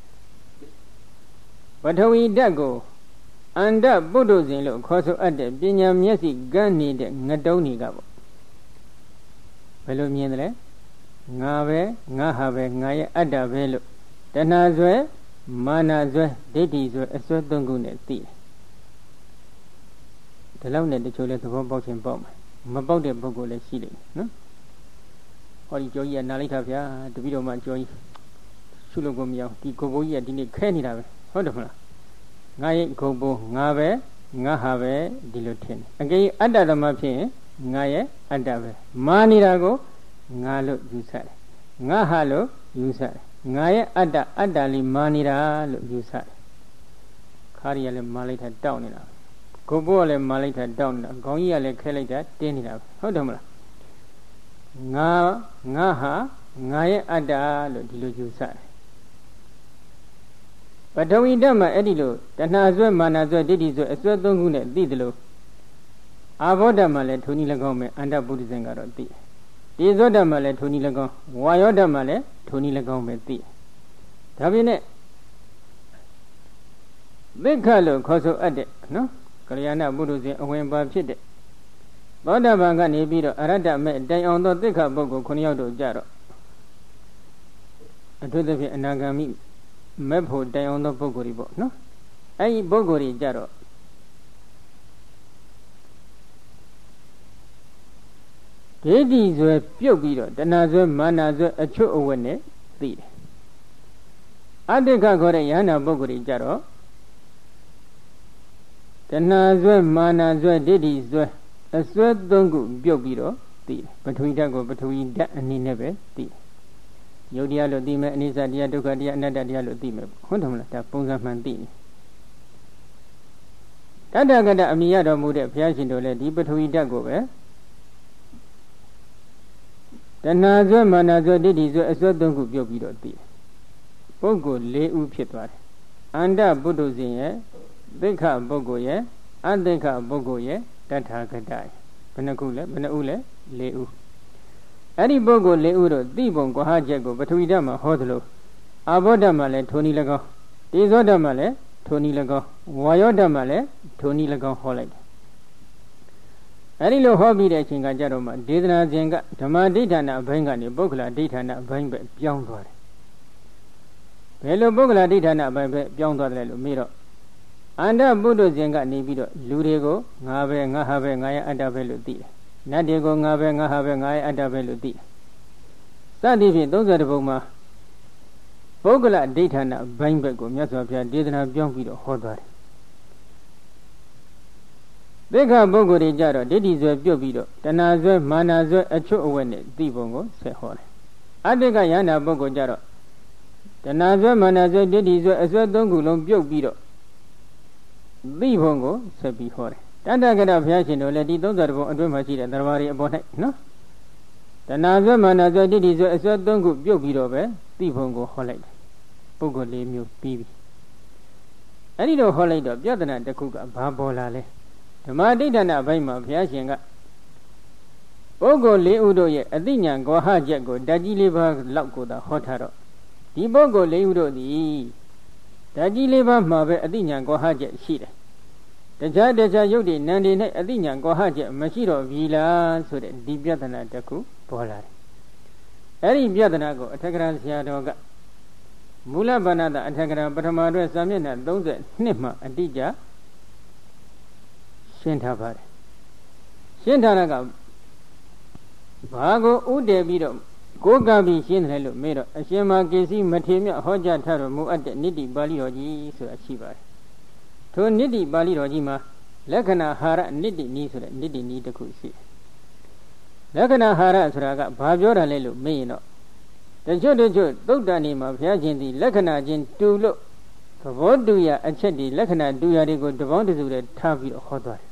ပထဝီဓာတ်ကိုအန္တပုဒ္ဒဇဉ်လို့ခေါ်ဆိုအပ်တဲ့ပညာမျက်စိကန်းနေတဲ့ငတုံးတွေကပေါ့ဘယ်လိုမြင်တယ်လဲငါပဲငါဟာပဲငါရဲ့အတ္တပဲလို့တဏှာဆွဲမာနဆွဲဒိဋ္ဌိဆွဲအစွဲသုံးခုနဲ့သိတယ်ဒီလောက်နဲ့တချို့လဲသဘောပေါက်ခြင်းပေါက်မှာမပေါက်တဲ့ပုဂ္ဂိုလ်လည်းရှိလိမ့်မယ်နော်ဟောဒီကြောကြီးကနားလိုက်တာဗျာတပည့်တော်မှကြောကြီးရှုလို့ကိုမရအောင်ဒီကိုဘိုးကြီးကဒီနေ့ခဲနေတာပဲဟုတ်တယ်မလားငါရဲ့ဂုံဘိုးငါပဲငါဟာပဲဒီလိုထင်တယ်အကယ်အတ္တဓမ္မဖြစ်ရင်ငါရဲ့အတ္တပဲမာနေတာကိုငါလို့ယူဆတယ်ငါဟာလို့ယူဆတယ်ငါရဲ့အတ္တအတ္တလေးမာနေတာလို့ယူဆတယ်ခါရီကလည်းမာလိုက်တာတောက်နေတာဂုံဘိုးကလည်းမာလိုက်တာတောက်နေတာခေါင်းကြီးကလည်းခဲလိုက်တာတင်းနေတာဟုတ်တယ်မလားငါငါဟာငါရဲ့အတ္တလို့ဒီလိုယူဆတယ်ပထဝီဓာတ်မှာအဲ့ဒီလိုတဏှာဆွဲမာနဆွဲဒိဋ္ဌိဆွဲအစွဲသုံးခုနဲ့သိတယ်လို့အာဘောဓာတ်မှာလည်းထိုနည်း၎င်းပဲအန္တပုဒ္ဒဇဉ်ကတော့သိတယ်ဒီဇောဓာတ်မှာလည်းထိုနည်း၎င်းဝါယောဓာတ်မှာလည်းထိုနည်း၎င်းပဲသိတယ်ဒါပြင်နဲ့သိက္ခလို့ခေါ်ဆိုအပ်တဲ့နော်ကလျာဏပုဒ္ဒဇဉ်အဝင်ပါဖြစ်တဲ့သောတာပန်ကနေပြီးတော့အရဟတမေတိုင်အောင်သောသိက္ခပုဂ္ဂိုလ်ခုနှစ်ယောက်တို့ကြတော့အထူးသဖြင့်အနာဂါမိမဲ့ဖို့တိုင်အောင်သောပုဂ္ဂိုလ်တွေပေါ့နော်အဲ့ဒီပုဂ္ဂိုလ်တွေကြတော့ဒိဋ္ဌိဆွဲပြုတ်ပြီးတော့တဏှာဆွဲမာနဆွဲအချွတ်အဝတ်နဲ့သိတယ်အတ္တခခေါ်တဲ့ယန္နာပုဂ္ဂိုလ်တွေကြတော့တဏှာဆွဲမာနဆွဲဒိဋ္ဌိဆွဲအစွဲသုံးခုပြုတ်ပြီးတော့သိတယ်ပထဝီဓာတ်ကိုပထဝီဓာတ်အနေနဲ့ပဲသိတယ်ယုတ်တရားလို့သိမယ်အနိစ္စတရားဒုက္ခတရားအနတ္တတရားလို့သိမယ်ဟုတ်တယ်မလားဒါပုံစံမှန်သိနေတတ္တကတအမိရတော်မူတဲ့ဘုရားရှင်တို့လည်းဒီပထဝီဓာတ်ကိုပဲတဏှာဆွဲမာနဆွဲဒိဋ္ဌိဆွဲအစွဲသုံးခုပြုတ်ပြီးတော့သိတယ်ပုဂ္ဂိုလ်၄ဦးဖြစ်သွားတယ်အန္တပုဒ္ဒဇဉ်ရဲ့သိက္ခပုဂ္ဂိုလ်ရဲ့အသိက္ခပုဂ္ဂိုလ်ရဲ့တထာဂတရဲ့ဘယ်နှခုလဲဘယ်နှဦးလဲ၄ဦးအဲ့ဒီပုဂ္ဂိုလ်၄ဦးတို့သိပုံကွာဟချက်ကိုပထဝီဓာတ်မှာဟောသလိုအာဘောဓာတ်မှာလည်းထိုနည်း၎င်းတေဇောဓာတ်မှာလည်းထိုနည်း၎င်းဝါယောဓာတ်မှာလည်းထိုနည်း၎င်းဟောလိုက်တယ်အဲ့ဒီလိုဟောပြီးတဲ့အချိန်ကကြတော့မှဒေသနာစဉ်ကဓမ္မဒိဋ္ဌာနအဘိုင်းကနေပုဂ္ဂလဒိဋ္ဌာနအဘိုင်းပဲပြောင်းသွားတယ်ဘယ်လိုပုဂ္ဂလဒိဋ္ဌာနအဘိုင်းပဲပြောင်းသွားတယ်လို့မေးတော့အန္တပုဒ္ဒဇဉ်ကနေပြီးတော့လူတွေကိုငါပဲငါဟာပဲငါရဲ့အတ္တပဲလို့သိတယ်နတ်တွေကိုငါပဲငါဟာပဲငါရဲ့အတ္တပဲလို့သိတယ်စသည်ဖြင့်သုံးဆယ်ပုံမှာပုဂ္ဂလဒိဋ္ဌာနဘိုင်းဘက်ကိုမြတ်စွာဘုရားဒေသနာပြောင်းပြီးတော့ဟောသွားတယ်သိက္ခာပုဂ္ဂိုလ်တွေကြတော့ဒိဋ္ဌိဇွဲပြုတ်ပြီးတော့တဏှာဇွဲမာနဇွဲအချွတ်အဝက်နဲ့သိပုံကိုဆက်ဟောတယ်အတ္တကယန္တာပုဂ္ဂိုလ်ကြတော့တဏှာဇွဲမာနဇွဲဒိဋ္ဌိဇွဲအစွဲသုံးခုလုံးပြုတ်ပြီးတော့သိပုံကိုဆက်ပြီးဟောတယ်တတ္တကရဘုရားရှင်တို့လည်းဒီသုံးဆယ်ဘုံအတွင်းမှာရှိတဲ့တရားတွေအပေါ်၌နော်တဏှာဇွဲမာနဇွဲဒိဋ္ဌိဇွဲအစွဲသုံးခုပြုတ်ပြီးတော့ပဲသိပုံကိုဟောလိုက်တယ်ပုဂ္ဂိုလ်လေးမျိုးပြီးပြီအဲ့ဒီတော့ဟောလိုက်တော့ပြဿနာတစ်ခုကဘာပေါ်လာလဲဓမ္မဒိဋ္ဌနာဘိုင်းမှာဘုရားရှင်ကပုဂ္ဂိုလ်လေးဦးတို့ရဲ့အသိဉာဏ်ကောဟချက်ကိုဓာတ်ကြီးလေးပါးလောက်ကိုသာဟောထားတော့ဒီပုဂ္ဂိုလ်လေးဦးတို့သည်ဓာတ်ကြီးလေးပါးမှာပဲအသိဉာဏ်ကောဟချက်ရှိတယ်တခြားတခြားယုတ်တိနန္ဒီ၌အသိဉာဏ်ကောဟချက်မရှိတော့ပြီလားဆိုတဲ့ဒီပြဿနာတစ်ခုပေါ်လာတယ်အဲ့ဒီပြဿနာကိုအထက်ကရာဆရာတော်ကမူလဗန္နတအထက်ကရာပထမအတွက်စာမျက်နှာသုံးဆယ်နှစ်မှအတိအကျရှင်းထားပါတယ်ရှင်းထားတာကဘာကိုဥတည်ပြီးတော့ကိုးကားပြီးရှင်းတယ်လို့မေးတော့အရှင်မကေစီမထေမြတ်ဟောကြားထားတော်မူအပ်တဲ့နိတ္တိပါဠိတော်ကြီးဆိုတာရှိပါတယ်ထိုနိတ္တိပါဠိတော်ကြီးမှာလက္ခဏာဟာရနိတ္တိနီးဆိုတဲ့နိတ္တိနီးတစ်ခုရှိတယ်လက္ခဏာဟာရဆိုတာကဘာပြောတာလဲလို့မေးရင်တော့တချို့တချို့သုတ်တန်နေမှာဘုရားရှင်ဒီလက္ခဏာချင်းတူလို့သဘောတူရအချက်ဒီလက္ခဏာတူရတွေကိုတပေါင်းတစုတည်းထားပြီးတော့ဟောသွားတယ်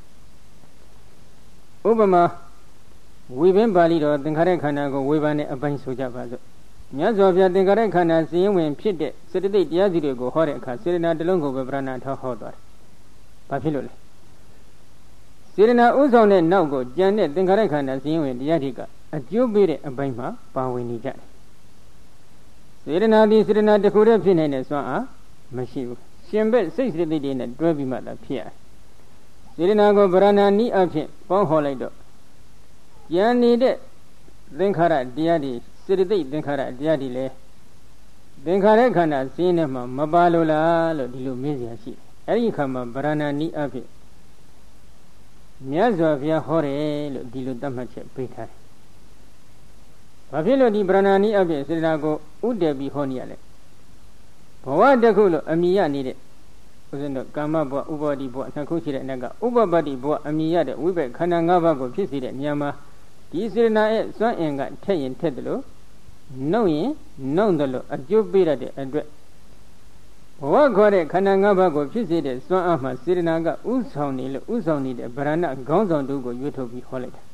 ဥပမာဝိပင်းပါဠိတော်သင်္ခါရခန္ဓာကိုဝေဘာနဲ့အပိုင်းဆိုကြပါစို့မြတ်စွာဘုရားသင်္ခါရခန္ဓာစည်ရင်ဝင်ဖြစ်တဲ့စေတသိက်တရားစီတွေကိုဟောတဲ့အခါစေတနာတစ်လုံးကိုပဲပြဏာထောဟောသွားတယ်ဘာဖြစ်လို့လဲစေတနာဥဆောင်တဲ့နောက်ကိုကြံတဲ့သင်္ခါရခန္ဓာစည်ရင်ဝင်တရားတွေကအကျိုးပေးတဲ့အပိုင်းမှာပါဝင်နေကြတယ်စေတနာဒီစေတနာတစ်ခုတည်းဖြစ်နေတဲ့စွမ်းအားမရှိဘူးရှင်ဘက်စိတ်စေတသိက်တွေနဲ့တွဲပြီးမှသာဖြစ်ရတယ်စေတနာကိုဗရဏာနိအဖြစ်ပေါင်းဟောလိုက်တော့ဉာဏ်နေတဲ့သင်္ခါရတရားတွေစေတသိက်သင်္ခါရတရားတွေလဲသင်္ခါရခန္ဓာစင်းထဲမှာမပါလို့လားလို့ဒီလိုမေးစရာရှိတယ်အဲ့ဒီအခါမှာဗရဏာနိအဖြစ်မြတ်စွာဘုရားဟောတယ်လို့ဒီလိုသတ်မှတ်ချက်ပေးထားတယ်ဘာဖြစ်လို့ဒီဗရဏာနိအဖြစ်စေတနာကိုဥတည်ပြီးဟောနေရလဲဘဝတစ်ခုလို့အမိရနေတဲ့ဦးဇင်းတို့ကာမဘဝဥပါတိဘဝနှစ်ခုရှိတဲ့အနက်ကဥပပတ္တိဘဝအမိရတဲ့ဝိဘက်ခန္ဓာ၅ပါးကိုဖြစ်စေတဲ့ဉာဏ်မှာဒီစေတနာရဲ့စွမ်းအင်ကထက်ရင်ထက်တယ်လို့နှုတ်ရင်နှုတ်တယ်လို့အကျိုးပေးရတဲ့အတွက်ဘဝခေါ်တဲ့ခန္ဓာ၅ပါးကိုဖြစ်စေတဲ့စွမ်းအားမှာစေတနာကဥဆောင်နေလို့ဥဆောင်နေတဲ့ဗရဏခေါင်းဆောင်တို့ကိုရွေးထုတ်ပြီးဟောလိုက်တာ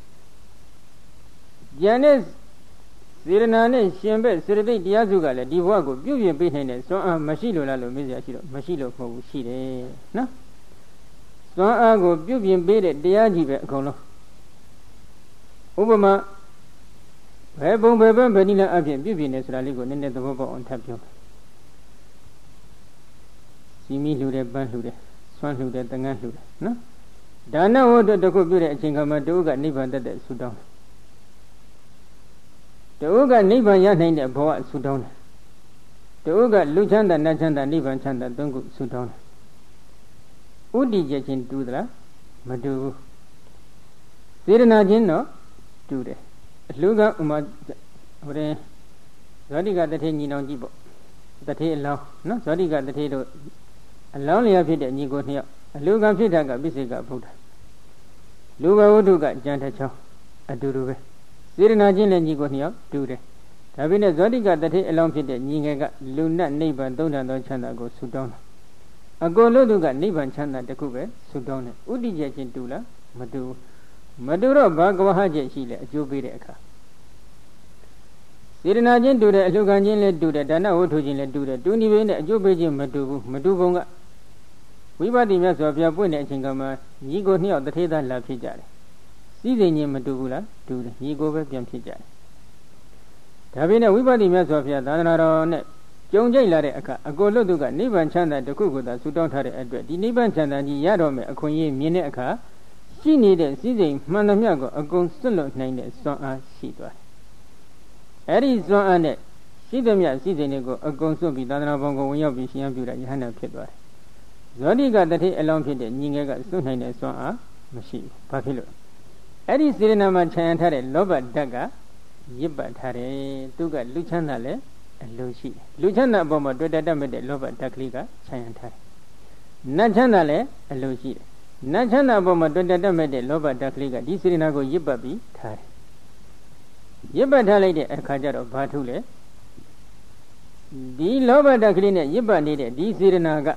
ဉာဏ်နဲ့စေတနာနဲ့ရှင်ဘက်စေတသိက်တရားစုကလည်းဒီဘဝကိုပြုပြင်ပေးနိုင်တဲ့စွမ်းအားမရှိလို့လားလို့မေးစရာရှိတော့မရှိလို့မဟုတ်ဘူးရှိတယ်နော်စွမ်းအားကိုပြုပြင်ပေးတဲ့တရားကြီးပဲအကုန်လုံးဥပမာဘယ်ပုံဘယ်ဘက်ဘယ်နည်းလားအပြင်ပြုပြင်နေဆိုတာလေးကိုနည်းနည်းသဘောပေါက်အောင်ထပ်ပြောမယ်စီမီလှူတယ်ပန်းလှူတယ်စွမ်းလှူတယ်တငန်းလှူတယ်နော်ဒါနဝတ္တတစ်ခုပြုတဲ့အချိန်ခါမှာတူကနိဗ္ဗာန်တတ်တဲ့ဆုတောင်းတယ်တူကနိဗ္ဗာန်ရနိုင်တဲ့ဘဝဆုတောင်းတယ်တူကလူချမ်းသာနတ်ချမ်းသာနိဗ္ဗာန်ချမ်းသာသုံးခုဆုတောင်းတယ်ဥတည်ချက်ချင်းတူသလားမတူဘူးစေတနာချင်းတော့တူတယ်အလှကဥမာဟိုတဲ့ဇောတိကတထေညီနောင်ကြည့်ပေါ့တထေအလောင်းနော်ဇောတိကတထေတို့အလောင်းလျာဖြစ်တဲ့ညီကိုနှစ်ယောက်အလှကဖြစ်တာကပိစိကဗုဒ္ဓလူဘဝုဒ္ဓကကြံတဲ့ချောင်းအတူတူပဲစေတနာချင်းလည်းညီကိုနှစ်ယောက်တူတယ်ဒါပေမဲ့ဇောတိကတထေအလောင်းဖြစ်တဲ့ညီငယ်ကလူနတ်နိဗ္ဗာန်သုံးတန်သောချမ်းသာကိုဆုတောင်းတယ်အကုန်လုံးသူကနိဗ္ဗာန်ချမ်းသာတစ်ခုပဲဆုတောင်းတယ်ဥတည်ချက်ချင်းတူလားမတူမတူတော့ဘာကဝဟချက်ရှိလဲအကျိုးပေးတဲ့အခါစေတနာချင်းတူတယ်အလှခံချင်းလည်းတူတယ်ဒါနဝတ္ထုချင်းလည်းတူတယ်တူနေပေနဲ့အကျိုးပေးခြင်းမတူဘူးမတူပုံကဝိပဿနာမြတ်စွာဘုရားပွင့်တဲ့အချိန်ကမှညီကိုနှစ်ယောက်တထေးသားလာဖြစ်ကြတယ်စီးစိမ်ချင်းမတူဘူးလားတူတယ်ညီကိုပဲပြန်ဖြစ်ကြတယ်ဒါပေမဲ့ဝိပဿနာမြတ်စွာဘုရားသာသနာတော်နဲ့ကြုံကြိတ်လာတဲ့အခါအကိုလွတ်သူကနိဗ္ဗာန်ချမ်းသာတစ်ခုကိုသာဆုတောင်းထားတဲ့အတွက်ဒီနိဗ္ဗာန်ချမ်းသာကြီးရတော့မယ်အခွင့်အရေးမြင်တဲ့အခါရှိနေတဲ့စည်းစိမ်မှန်သမျှကိုအကုန်စွန့်လွတ်နိုင်တဲ့စွမ်းအားရှိသွားတယ်။အဲဒီစွမ်းအားနဲ့ရှိသမျှစည်းစိမ်တွေကိုအကုန်စွန့်ပြီးသာသနာပေါင်းကိုဝင်ရောက်ပြီးရှင်ရပြုတဲ့ယဟန္တာဖြစ်သွားတယ်။ဇောတိကတထေအလောင်းဖြစ်တဲ့ညီငယ်ကစွန့်နိုင်တဲ့စွမ်းအားမရှိဘူး။ဘာဖြစ်လို့အဲ့ဒီစေတနာမှာခြံရထားတဲ့လောဘဓာတ်ကရစ်ပတ်ထားတယ်။သူကလူချမ်းသာလည်းအလိုရှိတယ်။လူချမ်းသာအပေါ်မှာတွေ့တတ်တတ်မဲ့တဲ့လောဘဓာတ်ကလေးကခြံရထားတယ်။နတ်ချမ်းသာလည်းအလိုရှိတယ်။နတ်ချမ်းသာပေါ်မှာတွေ့တတ်မဲ့တဲ့လောဘဓာတ်ကလေးကဒီစေတနာကိုရစ်ပတ်ပြီးထားတယ်ရစ်ပတ်ထားလိုက်တဲ့အခါကျတော့ဘာထုလဲဒီလောဘဓာတ်ကလေးနဲ့ရစ်ပတ်နေတဲ့ဒီစေတနာက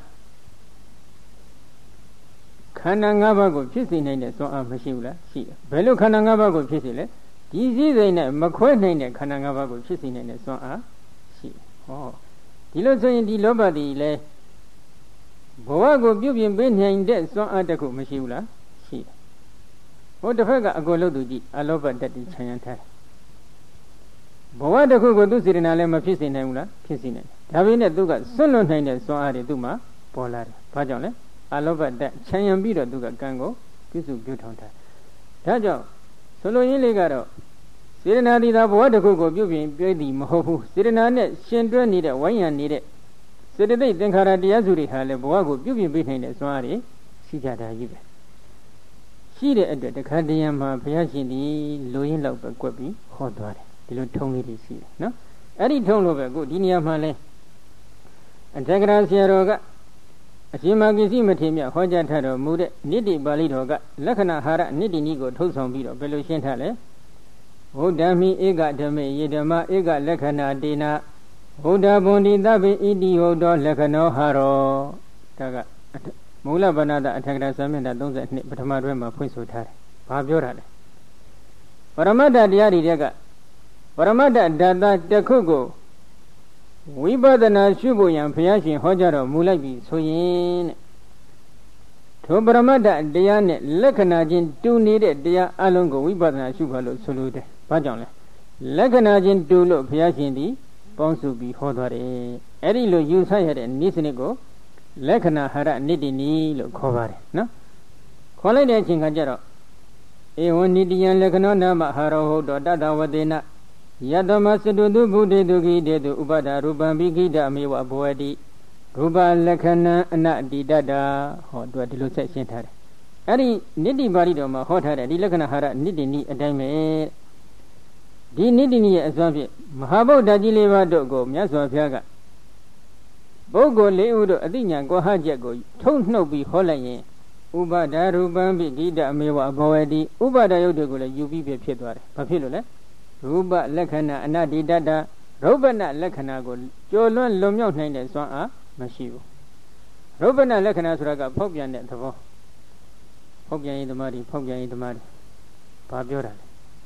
ခန္ဓာ၅ပါးကိုဖြစ်စေနိုင်တဲ့စွမ်းအားမရှိဘူးလားရှိတယ်ဘယ်လိုခန္ဓာ၅ပါးကိုဖြစ်စေလဲဒီစည်းစိမ်နဲ့မခွဲနိုင်တဲ့ခန္ဓာ၅ပါးကိုဖြစ်စေနိုင်တဲ့စွမ်းအားရှိတယ်ဟောဒီလိုဆိုရင်ဒီလောဘတည်းလဲဘဝကိုပြုပြင်ပေးနိုင်တဲ့စွမ်းအားတစ်ခုမရှိဘူးလားရှိတယ်ဟိုတစ်ဖက်ကအကိုလို့သူကြည့်အလောဘတတ်တိခြံရံထားတယ်ဘဝတစ်ခုကိုသူစေတနာလည်းမဖြစ်စေနိုင်ဘူးလားဖြစ်စေနိုင်တယ်ဒါပေမဲ့သူကစွန့်လွတ်နိုင်တဲ့စွမ်းအားတွေသူ့မှာပေါ်လာတယ်ဘာကြောင့်လဲအလောဘတတ်ခြံရံပြီးတော့သူကကံကိုပြုစုပြုထောင်ထားဒါကြောင့်ဆိုလိုရင်းလေးကတော့စေတနာတိသာဘဝတစ်ခုကိုပြုပြင်ပြည့်သည်မဟုတ်ဘူးစေတနာနဲ့ရှင်တွဲနေတဲ့ဝိုင်းရံနေတဲ့စေတသိက်သင်္ခါရတရားစုတွေဟာလည်းဘဝကိုပြုပြင်ပေးနိုင်တဲ့စွမ်းအားတွေရှိကြတာကြီးပဲရှိတဲ့အတွက်တခါတည်းမှာဘုရားရှင်ဒီလိုရင်းလောက်ပဲကွက်ပြီးဟောသွားတယ်ဒီလိုထုံးလေးတွေရှိတယ်နော်အဲ့ဒီထုံးလို့ပဲအခုဒီနေရာမှာလဲအထက်ကရာဆရာတော်ကအရှင်မဂ္ဂစီမထေရမြတ်ဟောကြားထားတော်မူတဲ့နိတိပါဠိတော်ကလက္ခဏာဟာရနိတိနည်းကိုထုတ်ဆောင်ပြီးတော့ဘယ်လိုရှင်းထားလဲဘုဒ္ဓမိဧကဓမေယေဓမ္မဧကလက္ခဏာတေနာဘုဒ္ဓဗန္တိသဗ္ဗေဣတိဟုတ်တော်လက္ခဏောဟာရောဒါကမူလဗန္နတအထက်ကရာသမင်္တာသုံးဆယ်နှစ်ပထမတွဲမှာဖွင့်ဆိုထားတယ်။ဘာပြောတာလဲ။ပရမတ္တတရားတွေတဲ့ကပရမတ္တဓာတ်တစ်ခုကိုဝိပဿနာရှုဖို့ရန်ဘုရားရှင်ဟောကြားတော်မူလိုက်ပြီဆိုရင်တဲ့ထိုပရမတ္တတရားနဲ့လက္ခဏာချင်းတူနေတဲ့တရားအလုံးကိုဝိပဿနာရှုပါလို့ဆိုလိုတယ်။ဘာကြောင့်လဲ။လက္ခဏာချင်းတူလို့ဘုရားရှင်ဒီပေါင်းစုပြီးဟောသွားတယ်အဲ့ဒီလိုယူဆရတဲ့နိစ္စနစ်ကိုလက္ခဏာဟာရနိတ္တိနီလို့ခေါ်ပါတယ်နော်ခေါ်လိုက်တဲ့အချိန်ခါကျတော့ဧဝံနိတ္တယံလက္ခဏောနာမဟာရောဟုတ်တော်တတဝတေနယတမစတုတုဘုဒ္ဓေတုခိတေတုဥပဒရူပံပိခိတအမေဝဘဝတိရူပလက္ခဏံအနတိတတဟောသူကဒီလိုဆက်ရှင်းထားတယ်အဲ့ဒီနိတ္တိပါဠိတော်မှာဟောထားတဲ့ဒီလက္ခဏာဟာရနိတ္တိနီအတိုင်းပဲဒီနိတ္တိနီရဲ့အစွမ်းဖြင့်မဟာဗုဒ္ဓကြီးလေးပါးတို့ကိုမြတ်စွာဘုရားကပုဂ္ဂိုလ်လေးဦးတို့အသိဉာဏ်ကိုဟချက်ကိုထုတ်နှုတ်ပြီးဟောလိုက်ရင်ဥပါဒရူပံပိဂိတအမေဝဘဝတိဥပါဒယုတ်တွေကိုလည်းယူပြီးဖြစ်သွားတယ်ဘာဖြစ်လို့လဲရူပလက္ခဏာအနတ္တိတတရုပ်ပနလက္ခဏာကိုကျော်လွန်းလွန်မြောက်နိုင်တဲ့စွမ်းအားမရှိဘူးရုပ်ပနလက္ခဏာဆိုတာကဖောက်ပြန်တဲ့သဘောဖောက်ပြန်ရေးသမားတွေဖောက်ပြန်ရေးသမားတွေဘာပြောတာလဲ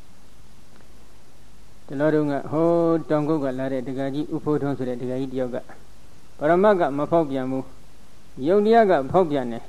ဒီလိုတော့ကဟိုးတောင်ကုတ်ကလာတဲ့ဒကာကြီးဥဖိုးထွန်းဆိုတဲ့ဒကာကြီးတယောက်ကပရမတ်ကမဖောက်ပြန်ဘူးယုတ်တရားကဖောက်ပြန်တယ်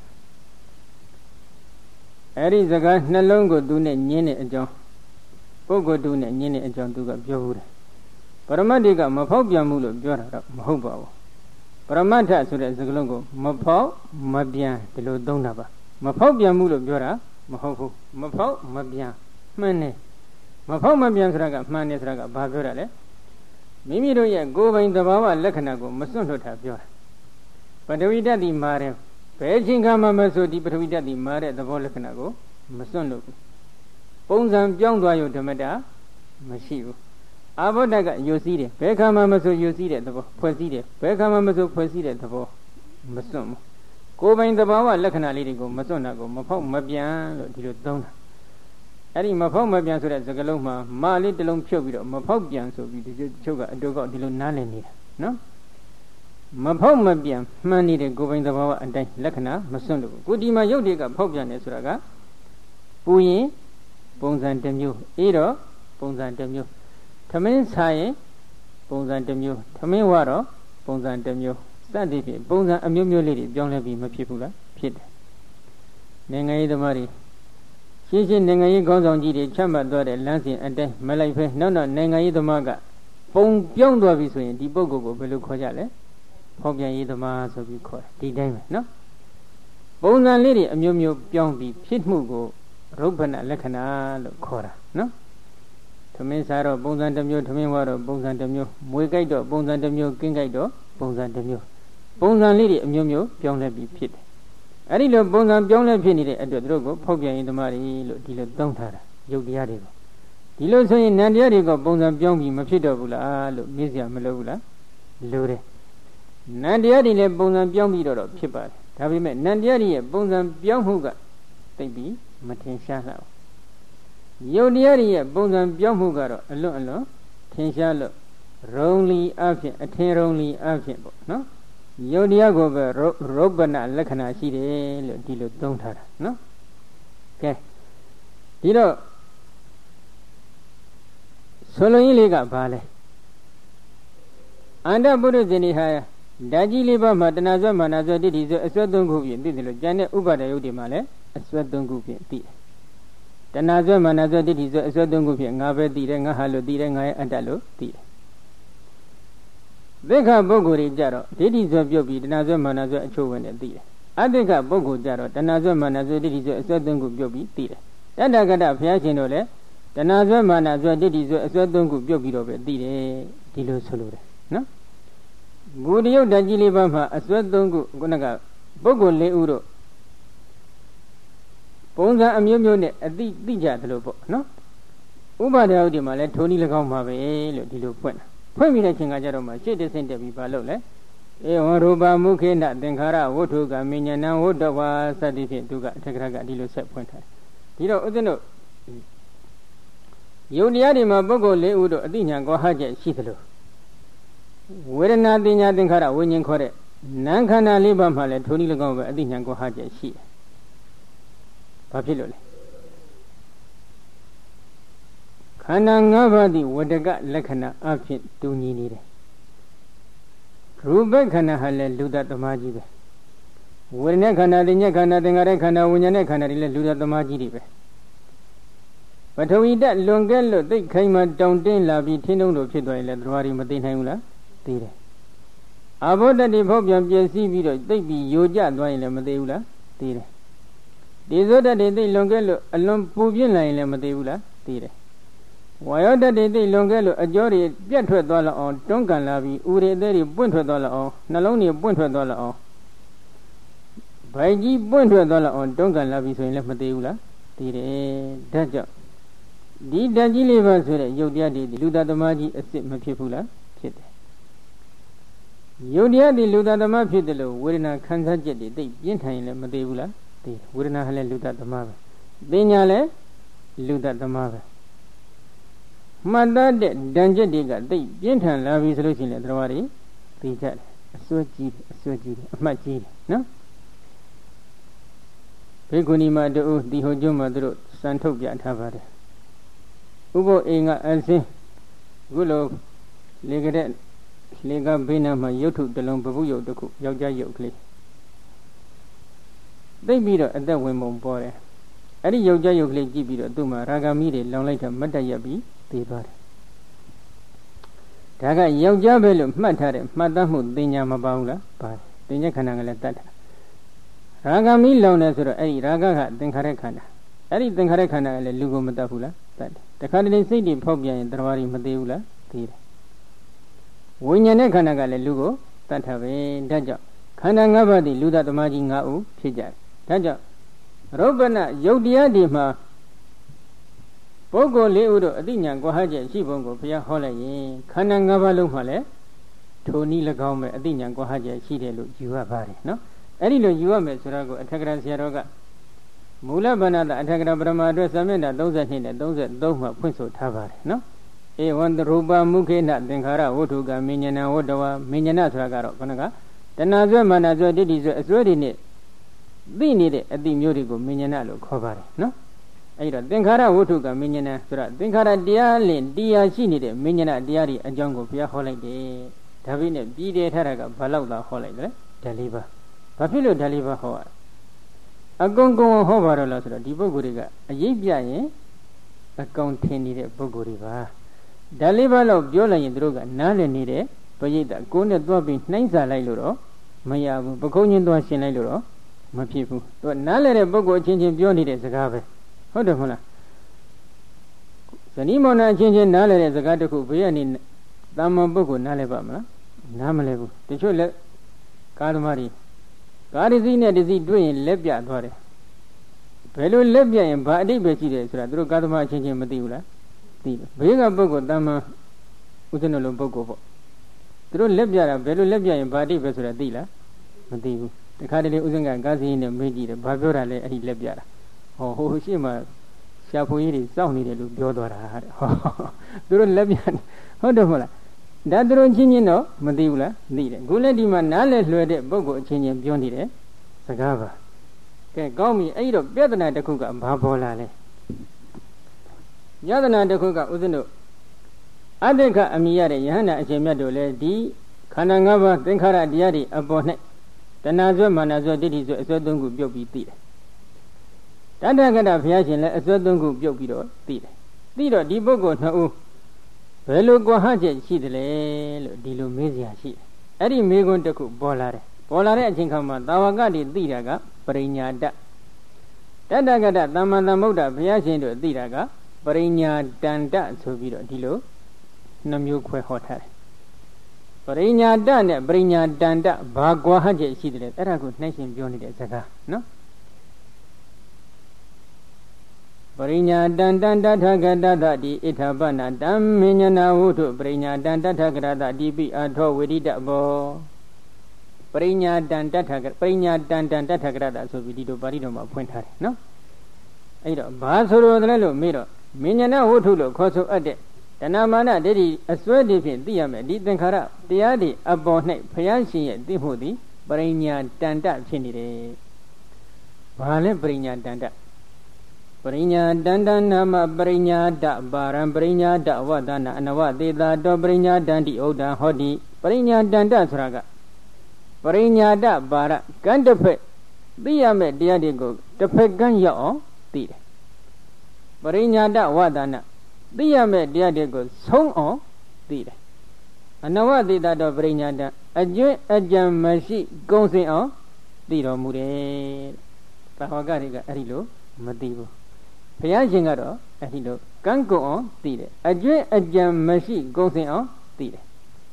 အဲ့ဒီစကားနှလုံးကိုသူနဲ့ညင်းတဲ့အကြောင်းပုဂ္ဂိုလ်သူနဲ့ညင်းတဲ့အကြောင်းသူကပြောဘူးတယ်ပရမတ်တွေကမဖောက်ပြန်ဘူးလို့ပြောတာတော့မဟုတ်ပါဘူးပရမတ်ထဆိုတဲ့စကားလုံးကိုမဖောက်မပြန်ဒီလိုသုံးတာပါမဖောက်ပြန်ဘူးလို့ပြောတာမဟုတ်ဘူးမဖောက်မပြန်မှန်တယ်မဖောက်မပြန်ဆိုတာကမှန်တယ်ဆိုတာကဘာပြောတာလဲမိမိတို့ရဲ့ကိုယ်ပိုင်သဘာဝလက္ခဏာကိုမစွန့်လွတ်တာပြောတာပထဝီဓာတ်ဒီမာတယ်ဘယ်ချိန်ခါမှမဆိုဒီပထဝီဓာတ်ဒီမာတဲ့သဘောလက္ခဏာကိုမစွန့်လွတ်ဘူးပုံစံပြောင်းသွားရုံဓမ္မတာမရှိဘူးအာဘောဓာတ်ကယုတ်စည်းတယ်ဘယ်ခါမှမဆိုယုတ်စည်းတဲ့သဘောဖွဲ့စည်းတယ်ဘယ်ခါမှမဆိုဖွဲ့စည်းတဲ့သဘောမစွန့်ဘူးကိုယ်ပိုင်သဘာဝလက္ခဏာလေးတွေကိုမစွန့်တာကိုမဖောက်မပြန်လို့ဒီလိုသုံးတာအဲ့ဒီမဖောက်မပြန်ဆိုတဲ့စကားလုံးမှာမလေးတစ်လုံးဖြုတ်ပြီးတော့မဖောက်ပြန်ဆိုပြီးဒီချုပ်ကအတူကောက်ဒီလိုနားလည်နေတာနော်မဖောက်မပြန်မှန်နေတဲ့ကိုယ်ပိုင်သဘာဝအတိုင်းလက္ခဏာမစွန့်လို့ကိုဒီမှာရုပ်တွေကဖောက်ပြန်တယ်ဆိုတာကပူရင်ပုံစံတစ်မျိုးအေးတော့ပုံစံတစ်မျိုးထမင်းစားရင်ပုံစံတစ်မျိုးထမင်းဝတော့ပုံစံတစ်မျိုးစသဖြင့်ပုံစံအမျိုးမျိုးလေးတွေပြောင်းလဲပြီးမဖြစ်ဘူးလားဖြစ်တယ်နိုင်ငံရေးသမားတွေရှင်းရှင်းနိုင်ငံရေးခေါင်းဆောင်ကြီးတွေချမှတ်သွားတဲ့လမ်းစဉ်အတိုင်းမလိုက်ဖဲနောက်တော့နိုင်ငံရေးသမားကပုံပြောင်းသွားပြီဆိုရင်ဒီပုဂ္ဂိုလ်ကိုဘယ်လိုခေါ်ကြလဲဖောက်ပြန်ရေးသမားဆိုပြီးခေါ်တယ်ဒီတိုင်းပဲနော်ပုံစံလေးတွေအမျိုးမျိုးပြောင်းပြီးဖြစ်မှုကိုရုပ်ဖဏလက္ခဏာလို့ခေါ်တာနော်ထမင်းစားတော့ပုံစံတစ်မျိုးထမင်းဝါတော့ပုံစံတစ်မျိုးမွေကြိုက်တော့ပုံစံတစ်မျိုးကင်းကြိုက်တော့ပုံစံတစ်မျိုးပုံစံလေးတွေအမျိုးမျိုးပြောင်းလဲပြီးဖြစ်တယ်အဲ့ဒီလိုပုံစံပြောင်းလဲဖြစ်နေတဲ့အတွက်သူတို့ကိုဖောက်ပြန်ရေးသမားတွေလို့ဒီလိုသုံးထားတာယုတ်တရားတွေကိုဒီလိုဆိုရင်နံတရားတွေကပုံစံပြောင်းပြီးမဖြစ်တော့ဘူးလားလို့မေးစရာမလိုဘူးလားလိုတယ်နံတရားတွေလည်းပုံစံပြောင်းပြီးတော့ဖြစ်ပါတယ်ဒါပေမဲ့နံတရားတွေရဲ့ပုံစံပြောင်းမှုကသိပြီးမထင်ရှားလောက်ယုတ်တရားရဲ့ပုံစံပြောင်းမှုကတော့အလွန်အလွန်ထင်ရှားလို့ရုံလီအဖြစ်အထင်ရုံလီအဖြစ်ပေါ့နော်ယုတ်တရားကိုပဲရုပ်ပနလက္ခဏာရှိတယ်လို့ဒီလိုသုံးထားတာနော်ကဲဒီတော့ဆိုလိုရင်းလေးကဘာလဲအန္တပုရိသေနိဟာဓာကြီးလေးပါးမှာတဏှာဇောမာနဇောဒိဋ္ဌိဇောအစွဲသုံးခုဖြင့်သိတယ်လို့ကျန်တဲ့ဥပါဒယုတ်တွေမှာလည်းအစွဲသုံးခုဖြင့်သိတယ်တဏှာဇောမာနဇောဒိဋ္ဌိဇောအစွဲသုံးခုဖြင့်ငါပဲသိတယ်ငါဟာလို့သိတယ်ငါရဲ့အတ္တလို့သိတယ်သိက္ခာပုဂ္ဂိုလ်တွေကြတော့ဒိဋ္ဌိဇောပြုတ်ပြီးတဏှာဇောမာနဇောအချို့ဝင်တယ်သိတယ်အသိက္ခာပုဂ္ဂိုလ်ကြတော့တဏှာဇောမာနဇောဒိဋ္ဌိဇောအစွဲသုံးခုပြုတ်ပြီးသိတယ်တတ္တကတဘုရားရှင်တို့လည်းတဏှာဇောမာနဇောဒိဋ္ဌိဇောအစွဲသုံးခုပြုတ်ပြီးတော့ပဲသိတယ်ဒီလိုဆိုလိုတယ်နော်ဂုတယုတ်ဓာကြီးလေးပါးမှာအစွဲသုံးခုခုနကပုဂ္ဂိုလ်လေးဦးတို့ပုံစံအမျိုးမျိုးနဲ့အတိသိကြတယ်လို့ပေါ့နော်ဥပါဒယုတ်ဒီမှာလဲထိုနည်း၎င်းပါပဲလို့ဒီလိုဖွင့်တာဖွင့်ပြီးတဲ့ချိန်ကကြတော့မှရှေ့တဆင့်တက်ပြီးပါလို့လဲဧဝံရူပမုခေနသင်္ခါရဝဋ္ထုကမိညာဏဝဋ္တဝါစသည်ဖြင့်သူကအထက်ကကဒီလိုဆက်ဖွင့်ထားတယ်ဒီတော့ဥစ္စနုယုတ်တရားဒီမှာပုဂ္ဂိုလ်လေးဦးတို့အတိညာကောဟချက်ရှိသလိုဝေဒနာတင်ညာသင်္ခါရဝိညာဉ်ခေါ်တဲ့နာမ်ခန္ဓာလေးပါးမှာလည်းထိုနည်း၎င်းပဲအတိညာကောဟချက်ရှိတယ်ဘာဖြစ်လို့လဲခန္ဓာ၅ပါးသည်ဝတ္တကလက္ခဏာအဖြစ်တူညီနေတယ်ရူပခန္ဓာဟာလည်းလူသားသမားကြီးပဲဝေဒနာခန္ဓာတင်ညာခန္ဓာသင်္ခါရခန္ဓာဝိညာဉ်နဲ့ခန္ဓာတွေလည်းလူသားသမားကြီးတွေပဲပထဝီဓာတ်လွန်ကဲလို့သိခိုင်မှတောင်တင်းလာပြီးထင်းတုံးတို့ဖြစ်သွားရင်လည်းသဘာဝတွေမသိနိုင်ဘူးလားသိတယ်အာဘောဓာတ်တွေဖောက်ပြန်ပြည့်စည်ပြီးတော့သိပြီးယိုကျသွားရင်လည်းမသိဘူးလားသိတယ်ဒီဇောဓာတ်တွေသိလွန်ကဲလို့အလွန်ပူပြင်းလာရင်လည်းမသိဘူးလားသိတယ်ဝါယောဓာတ်တွေသိလွန်ကဲလို့အကြောတွေပြတ်ထွက်သွားလောက်အောင်တွန်းကန်လာပြီးဥရေအသေးတွေပွင့်ထွက်သွားလောက်အောင်နှလုံးတွေပွင့်ထွက်သွားလောက်အောင်ဗိုက်ကြီးပွင့်ထွက်သွားလောက်အောင်တွန်းကန်လာပြီးဆိုရင်လည်းမသိဘူးလားသိတယ်ဓာတ်ကြောင့်ဒီဓာတ်ကြီးလေးပါဆိုတဲ့ယုတ်တရားတွေလူသားသမားကြီးအစ်စ်မဖြစ်ဘူးလားဖြစ်တယ်ယုတ်တရားတွေလူသားသမားဖြစ်တယ်လို့ဝေဒနာခံစားချက်တွေသိပြင်းထန်ရင်လည်းမသိဘူးလားသိဝေဒနာကလည်းလူသားသမားပဲသိညာလည်းလူသားသမားပဲမှတ်သားတဲ့ဓာတ်ချက်တွေကသိပြင်းထန်လာပြီဆိုလို့ရှိရင်လည်းတရားတွေသိကြတယ်အစွဲကြီးအစွဲကြီးအမှတ်ကြီးတယ်နော်ဘေကုဏီမတို့ဒီဟိုကျွန်းမှာတို့စံထုတ်ပြထားပါတယ်ဥပုအိမ်ကအစင်းခုလိုလေကတဲ့လေကဘေးနားမှာရုပ်ထုတစ်လုံးပပုရုပ်တစ်ခုယောက်ျားရုပ်ကလေးသိပြီးတော့အသက်ဝင်ပုံပေါ်တယ်အဲ့ဒီယောက်ျားရုပ်ကလေးကြည့်ပြီးတော့သူ့မှာရာဂမီတွေလောင်လိုက်တာမတ်တက်ရက်ပြီးသေသွားတယ်ဒါကယောက်ျားပဲလို့မှတ်ထားတယ်မှတ်သားမှုသင်ညာမပါဘူးလားပါတယ်သင်ညာခန္ဓာကလည်းတတ်တာရာဂမီလောင်တယ်ဆိုတော့အဲ့ဒီရာဂကသင်္ခါရခန္ဓာအဲ့ဒီသင်္ခါရခန္ဓာကလည်းလူကိုမတတ်ဘူးလားတတ်တယ်တခါတလေစိတ်တွေဖောက်ပြန်ရင်တရားတွေမသေးဘူးလားသိတယ်ဝိညာဉ်နဲ့ခန္ဓာကလည်းလူကိုတတ်တာပဲဒါကြောင့်ခန္ဓာ၅ပါးဒီလူသားသမားကြီး၅ဦးဖြစ်ကြတယ်ဒါကြောင့်ရုပ်ပနယုတ်တရားဒီမှာပုဂ္ဂိုလ်လေးဦးတို့အတိညာကွာဟချက်ရှိပုံကိုဘုရားဟောလိုက်ရင်ခန္ဓာ၅ပါးလုံးမှာလည်းထိုနည်း၎င်းပဲအတိညာကွာဟချက်ရှိတယ်လို့ယူရပါတယ်နော်အဲ့ဒီလိုယူရမယ်ဆိုတာကိုအထက်ကရာဆရာတော်ကမူလဗန္နတအထက်ကရာပရမအတွက်စာမျက်နှာ၃၂နဲ့၃၃မှာဖွင့်ဆိုထားပါတယ်နော်ဧဝံတရူပမုခေနသင်္ခါရဝဋ္ထုကမိညာဏဝတ္တဝါမိညာဏဆိုတာကတော့ခဏကတဏှာဆွဲမာနဆွဲဒိဋ္ဌိဆွဲအစွဲတွေနဲ့သိနေတဲ့အတိမျိုးတွေကိုမိညာဏလို့ခေါ်ပါတယ်နော်အဲ့တော့သင်္ခါရဝဋ္ထုကမိညာဏဆိုတာသင်္ခါရတရားလင်တရားရှိနေတဲ့မိညာဏတရားတွေအကြောင်းကိုဘုရားဟောလိုက်တယ်ဒါပေမဲ့ပြည်တယ်ထားတာကဘာလို့သာဟောလိုက်တယ်ဓာလေးပါဘာဖြစ်လို့ဓာလေးပါဟောရအကုန်ကုန်ဟောပါတော့လားဆိုတော့ဒီပုဂ္ဂိုလ်တွေကအရေးပြရင်အကောင်ထင်နေတဲ့ပုဂ္ဂိုလ်တွေပါဓာလေးပါလောက်ပြောလိုက်ရင်သူတို့ကနားလည်နေတဲ့ပရိသတ်ကိုယ်နဲ့တွားပြီးနှိုင်းစာလိုက်လို့တော့မရဘူးပကုံးချင်းတွားရှင်းလိုက်လို့တော့မဖြစ်ဘူးသူကနားလည်တဲ့ပုဂ္ဂိုလ်အချင်းချင်းပြောနေတဲ့စကားပဲဟုတ်တယ်မဟုတ်လားဇနီးမောင်နှံအချင်းချင်းနားလည်တဲ့စကားတစ်ခုဘေးကနေတာမန်ပုဂ္ဂိုလ်နားလည်ပါမလားနားမလည်ဘူးတချို့လက်ကားသမားတွေကားတစ်စီးနဲ့တစ်စီးတွေ့ရင်လက်ပြသွားတယ်ဘယ်လိုလက်ပြရင်ဘာအတိတ်ပဲရှိတယ်ဆိုတာသူတို့ကားသမားအချင်းချင်းမသိဘူးလားသိတယ်ဘေးကပုဂ္ဂိုလ်တာမန်ဥစ္စနလုံးပုဂ္ဂိုလ်ပေါ့သူတို့လက်ပြတာဘယ်လိုလက်ပြရင်ဘာအတိတ်ပဲဆိုတာသိလားမသိဘူးတခါတလေဥစ္စံကကားစီးနဲ့မေးကြည့်တယ်ဘာပြောတာလဲအဲ့ဒီလက်ပြတာဟောဟိုရှိမှရှာဖွေကြီးတွေစောင့်နေတယ်လို့ပြောသွားတာတဲ့ဟောသူတို့လက်ပြန်ဟုတ်တယ်မဟုတ်လားဒါသူတို့ချင်းချင်းတော့မသိဘူးလားသိတယ်ခုလည်းဒီမှာနားလည်လွယ်တဲ့ပုဂ္ဂိုလ်အချင်းချင်းပြောနေတယ်စကားပါကဲကောင်းပြီအဲ့တော့ပြဿနာတစ်ခုကဘာပေါ်လာလဲပြဿနာတစ်ခုကဥစဉ်တို့အတ္တကအမိရတဲ့ယဟန္တာအရှင်မြတ်တို့လည်းဒီခန္ဓာ၅ပါးသင်္ခါရတရားတွေအပေါ်၌တဏှာဆွဲမာနဆွဲဒိဋ္ဌိဆွဲအစွဲသုံးခုပြုတ်ပြီးသိတယ်တတ္တကတဘုရားရှင်လည်းအစွဲသုံးခုပြုတ်ပြီးတော့သိတယ်သိတော့ဒီပုဂ္ဂိုလ်နှစ်ဦးဘယ်လိုကွာဟချက်ရှိတယ်လဲလို့ဒီလိုမေးစရာရှိတယ်အဲ့ဒီမေးခွန်းတစ်ခုပေါ်လာတယ်ပေါ်လာတဲ့အချိန်ခါမှာတာဝကတွေသိတာကပရိညာတတတ္တကတသမ္မာသမ္ဗုဒ္ဓဘုရားရှင်တို့သိတာကပရိညာတန္တဆိုပြီးတော့ဒီလိုနှမျိုးခွဲဟောထားတယ်ပရိညာတနဲ့ပရိညာတန္တဘာကွာဟချက်ရှိတယ်လဲအဲ့ဒါကိုနှိုင်းရှင်ပြောနေတဲ့စကားနော်ပရိညာတန္တတထကတတတိဣထပနာတံမဉ္ဇနာဝုထုပရိညာတန္တထကရတတိပိအထောဝိရိတဘောပရိညာတန္တထကပရိညာတန္တတထကရတဆိုပြီးဒီလိုပါဠိတော်မှာဖွင့်ထားတယ်နော်အဲ့တော့ဘာဆိုလိုတယ်လို့မေးတော့မဉ္ဇနာဝုထုလို့ခေါ်ဆိုအပ်တဲ့တဏမာနဒိဋ္ဌိအစွဲတည်းဖြင့်သိရမယ်ဒီသင်္ခါရတရားတွေအပေါ်၌ဘုရားရှင်ရဲ့သိမှုသည်ပရိညာတန္တဖြစ်နေတယ်ဘာလဲပရိညာတန္တပရိညာတန္တနာမပရိညာတပါရံပရိညာတဝဒနာအနဝသေတာတောပရိညာတန္တိဥဒ္ဒဟောတိပရိညာတန္တဆိုတာကပရိညာတပါရကံတစ်ဖက်သိရမယ်တရားတွေကိုတစ်ဖက်ကန်းရောက်အောင်သိတယ်ပရိညာတဝဒနာသိရမယ်တရားတွေကိုဆုံးအောင်သိတယ်အနဝသေတာတောပရိညာတအကျွင့်အကြံမရှိကုံစင်အောင်သိတော်မူတယ်သာဝကတွေကအဲ့ဒီလိုမသိဘူးဘုရားရှင်ကတော့အဲ့ဒီလိုကံကုန်အောင်သိတယ်အကျွင့်အကြံမရှိကုံစင်အောင်သိတယ်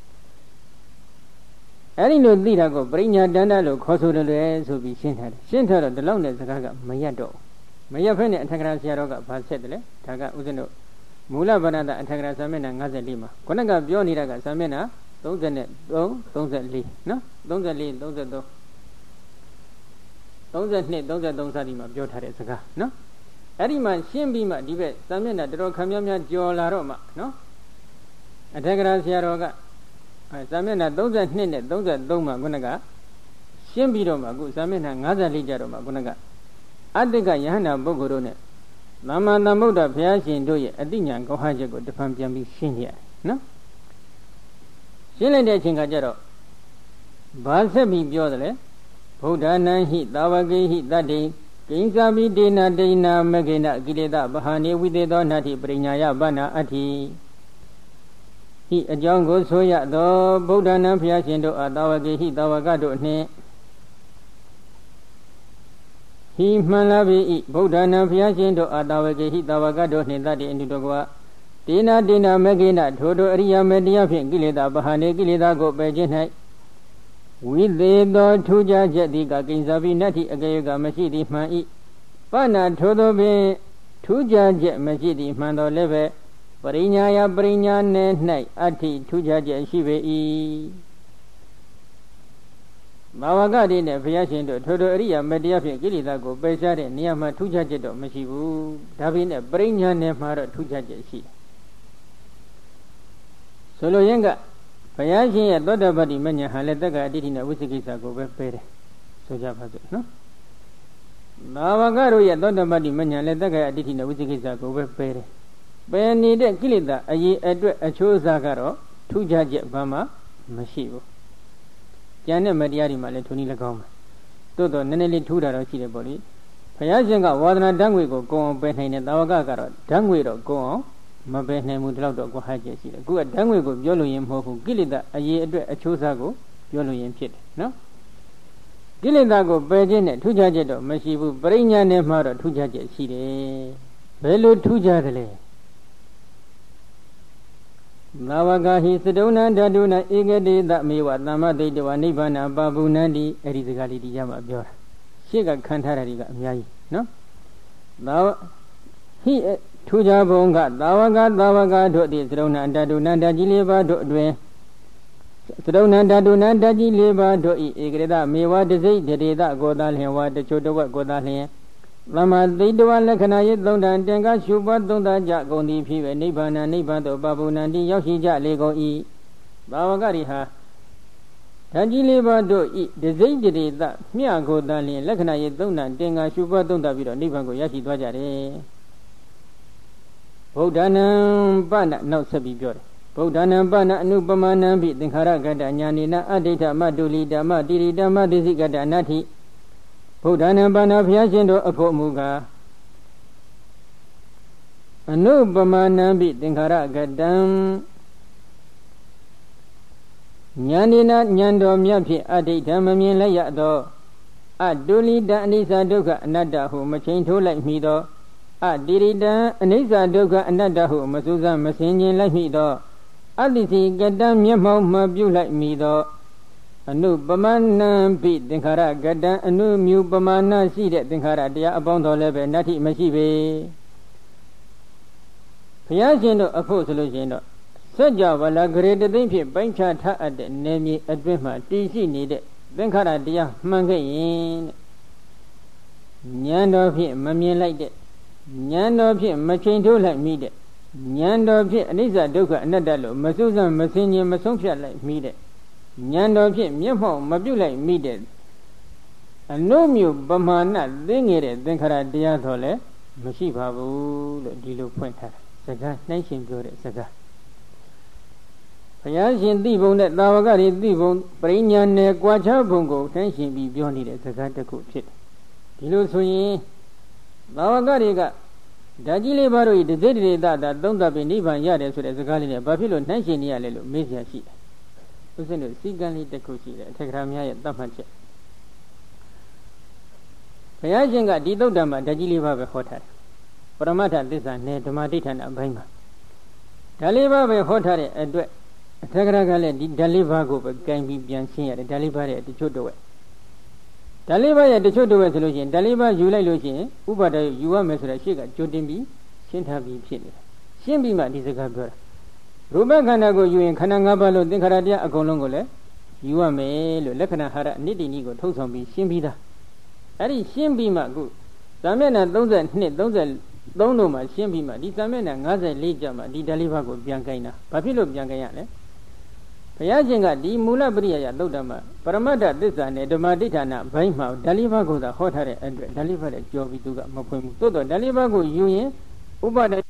အဲ့ဒီလိုသိတာကိုပရိညာတန္တလို့ခေါ်ဆိုတယ်လေဆိုပြီးရှင်းထားတယ်ရှင်းထားတော့ဒီလောက်နဲ့စကားကမရက်တော့မရက်ဖက်နဲ့အထက်ကရာဆရာတော်ကဘာဆက်တယ်လဲဒါကဥစဉ်တို့မူလဗန္ဒတအထက်ကရာစာမျက်နှာ၅၄မှာခုနကပြောနေတာကစာမျက်နှာ၃၃ ၃၄နော်၃၄ ၃၃ ၃၃ 32 33စသည်မှာပြောထားတဲ့စကားနော်အဲ့ဒီမှာရှင်းပြီးမှဒီဘက်စာမျက်နှာတော်တော်ခမ်းများများကြော်လာတော့မှနော်အထက်ကရာဆရာတော်ကစာမျက်နှာ၃၂နဲ့၃၃မှာခုနကရှင်းပြီးတော့မှအခုစာမျက်နှာ၅၄ကြတော့မှခုနကအတ္တကယဟန္တာပုဂ္ဂိုလ်တို့နဲ့သမ္မာသမ္ဗုဒ္ဓဘုရားရှင်တို့ရဲ့အတိညာကောဟချက်ကိုတစ်ဖန်ပြန်ပြီးရှင်းရတယ်နော်ရှင်းလိုက်တဲ့အချိန်ကကျတော့ဘာဆက်ပြီးပြောတယ်လဲဗုဒ္ဓနာဟိသာဝကေဟိတတ္တိကိဉ္စာပိဒေနာဒိနာမဂေနကိလေသာဗဟာနေဝိသေသောနာတိပရိညာယဗနာအဋ္ဌိဟိအကြောင်းကိုဆိုရသောဗုဒ္ဓနာဘုရားရှင်တို့အားသာဝကေဟိသာဝကတို့နှင့်ဟိမှန်လာပြီဤဗုဒ္ဓနာဘုရားရှင်တို့အာတာဝကေဟိတာဝကတို့နှင့်တတ္တိအနုတကွာဒေနာဒေနာမဂေနထိုတို့အရိယာမေတရားဖြင့်ကိလေသာဗဟာနေကိလေသာကိုပယ်ခြင်း၌ဝိသေသောထူးခြားချက်သည်ကကိဉ္စာပိနတ္ထိအကယေကမရှိသည်မှန်၏ပဏထိုသောပင်ထူးခြားချက်မရှိသည်မှန်တော်လည်းပဲပရိညာယပရိညာနယ်၌အဋ္ဌိထူးခြားချက်ရှိပေ၏ဘာဝကတည်းနဲ့ဘုရားရှင်တို့ထိုတို့အရိယာမတရားဖြင့်ကိလေသာကိုပယ်ရှားတဲ့နေရာမှာထူးခြားချက်တော့မရှိဘူးဒါပေမဲ့ပရိညာနယ်မှာတော့ထူးခြားချက်ရှိတယ်ဆိုလိုရင်းကဘုရားရှင်ရဲ့သောတပတ္တိမဉ္ဇဉ်ဟာလည်းတက္ကအတ္တိနဲ့ဝိသိကိစ္စကိုပဲပယ်တယ်ဆိုကြပါစို့နော်ဘာဝကတို့ရဲ့သောတပတ္တိမဉ္ဇဉ်လည်းတက္ကအတ္တိနဲ့ဝိသိကိစ္စကိုပဲပယ်တယ်ပယ်နေတဲ့ကိလေသာအရေးအတွက်အချိုးအစားကတော့ထူးခြားချက်ဘာမှမရှိဘူးကျန်တဲ့မတရားတွေမှာလည်းထုံနည်း၎င်းပါတိုးတော့နည်းနည်းလေးထူးတာတော့ရှိတယ်ပေါ့လေဘုရားရှင်ကဝါဒနာဓာတ်ငွေကိုကုံအောင်ပယ်နိုင်တဲ့တာဝကကတော့ဓာတ်ငွေတော့ကုံအောင်မပယ်နိုင်ဘူးဒီလောက်တော့ကိုဟချက်ရှိတယ်အခုကဓာတ်ငွေကိုပြောလို့ရင်မဟုတ်ဘူးကိလေသာအရေးအတွက်အချိုးစားကိုပြောလို့ရင်ဖြစ်တယ်နော်ကိလေသာကိုပယ်ခြင်းနဲ့ထူးခြားချက်တော့မရှိဘူးပရိညာနဲ့မှတော့ထူးခြားချက်ရှိတယ်ဘယ်လိုထူးခြားတယ်လဲနာဝကဟိသတုဏဓာတုနာဧကတိသမေဝသမ္မတိတဝနိဗ္ဗာန်ပါပုဏ္ဏတိအဲ့ဒီစကားလေးဒီရမှာပြောတာရှေ့ကခံထားတာတွေကအများကြီးနော်သာဟိထူးခြားပုံကသာဝကသာဝကတို့သည်သတုဏဓာတုနာဓာကြီးလေးပါးတို့အတွင်သတုဏဓာတုနာဓာကြီးလေးပါးတို့ဤဧကတိသမေဝတစိတ်တရေသကိုသာလျင်ဝါတချို့တဝက်ကိုသာလျင်သမ္မာသိတဝလက္ခဏာယေသုံးတန်တင်္ဂရှုပွားသုံးတကြကုန်သည်ဖြစ်ပဲနိဗ္ဗာန်နိဗ္ဗာန်သို့ပပုဏ္ဏတိရောက်ရှိကြလေကုန်၏ဘာဝကရိဟာဓာကြီးလေးပါးတို့ဤဒစိမ့်တရေသမျှကိုတန်လျင်လက္ခဏာယေသုံးတန်တင်္ဂရှုပွားသုံးတပြီးတော့နိဗ္ဗာန်ကိုရရှိသွားကြတယ်ဗုဒ္ဓနာပဏနောက်ဆက်ပြီးပြောတယ်ဗုဒ္ဓနာပဏအနုပမနံပိသင်္ခါရကတ္တညာနေနအဋ္ဌိဋ္ဌမတုလိဓမ္မတိရိဓမ္မဒိသိကတ္တအနတ္ထိဗုဒ္ဓနာပဏဘုရားရှင်တို့အဖို့မူကားအနုပမနံပိသင်္ခါရကတ္တံညာနေနဉာဏ်တော်မြတ်ဖြင့်အဋ္ဌိဋ္ဌမမြင်လိုက်ရသောအတုလိတအနိစ္စဒုက္ခအနတ္တဟုမချိန်ထိုးလိုက်မိသောအတိရိတံအနိစ္စဒုက္ခအနတ္တဟုမစူးစမ်းမစင်ကျင်လိုက်မိသောအတ္တိစီကတံမျက်မှောက်မှပြုလိုက်မိသောအနုပမနံပိသင်္ခါရကတံအနုမြူပမာဏရှိတဲ့သင်္ခါရတရားအပေါင်းတော်လည်းပဲနတ္ထိမရှိပေဘုရားရှင်တို့အဖို့ဆိုလို့ရှိရင်တော့စัจ java လာဂရေတသိမ့်ဖြင့်ပိုင်းခြားထားအပ်တဲ့နေမြေအတွင်းမှာတည်ရှိနေတဲ့သင်္ခါရတရားမှန်ခဲ့ရင်ဉာဏ်တော်ဖြင့်မမြင်လိုက်တဲ့ဉာဏ်တော်ဖြင့်မချိန်ထိုးလိုက်မိတဲ့ဉာဏ်တော်ဖြင့်အနိစ္စဒုက္ခအနတ္တလို့မစူးစမ်းမစင်ញင်မဆုံးဖြတ်လိုက်မိတဲ့ဉာဏ်တော်ဖြင့်မျက်မှောက်မပြုတ်လိုက်မိတဲ့အနုမြုပမာဏသိငယ်တဲ့သင်္ခါရတရားတော်လည်းမရှိပါဘူးလို့ဒီလိုဖွင့်ထားတာစကားနှိုင်းရှင်ပြောတဲ့စကားဘုရားရှင်သိပုံနဲ့သာဝကတွေသိပုံပရိညာနယ်ကွာခြားပုံကိုနှိုင်းရှင်ပြီးပြောနေတဲ့စကားတစ်ခုဖြစ်တယ်ဒီလိုဆိုရင်သာဝကတွေကဓာကြီးလေးပါးတို့ဤတစိတ္တေတသာသုံးသပ်ပြီးနိဗ္ဗာန်ရတယ်ဆိုတဲ့စကားလေးနဲ့ဘာဖြစ်လို့နှိုင်းရှင်နေရလဲလို့မေးစရာရှိတယ်ဥစဉ်တို့စီကံလေးတစ်ခုရှိတယ်အထက်ကရာများရဲ့သတ်မှတ်ချက်ဘုရားရှင်ကဒီသုတ်တံမှာဓာကြီးလေးပါးပဲဟောထားတယ်ပရမတ္ထသစ္စာနဲ့ဓမ္မဋိဌာဏအပိုင်းမှာဓာလေးပါးပဲဟောထားတဲ့အတွက်အထက်ကရာကလည်းဒီဓာလေးပါးကိုပဲကင်ပြီးပြန်ရှင်းရတယ်ဓာလေးပါးရဲ့တချို့တော့ဓာလေးပါးရဲ့တချို့တော့ဆိုလို့ရှိရင်ဓာလေးပါးယူလိုက်လို့ရှိရင်ဥပါဒာယူရမယ်ဆိုတဲ့ရှေ့ကကြိုတင်ပြီးရှင်းထားပြီးဖြစ်နေတယ်ရှင်းပြီးမှဒီစကားပြောတာရူပခန္ဓာကိုယူရင်ခန္ဓာ၅ပါးလို့သင်္ခါရတရားအကုန်လုံးကိုလည်းယူရမယ်လို့လက္ခဏာဟာရအနိတ္တိနိကိုထုတ်ဆောင်ပြီးရှင်းပြီးသားအဲ့ဒီရှင်းပြီးမှအခုဇာမျက်နှာ၃၂ ၃၃တို့မှာရှင်းပြီးမှဒီဇာမျက်နှာ၅၄ကျမှဒီဓာလေးပါးကိုပြန်ကိုင်းတာဘာဖြစ်လို့ပြန်ကိုင်းရလဲဘုရားရှင်ကဒီမူလပရိယယသုတ်တံမှာပရမတ္ထသစ္စာနဲ့ဓမ္မဋိဌာဏဘိုင်းမှာဓာလေးပါးကိုသာဟောထားတဲ့အတွက်ဓာလေးပါးနဲ့ကြော်ပြီးသူကမဖွင့်ဘူးသို့တော့ဓာလေးပါးကိုယူရင်ဥပါဒ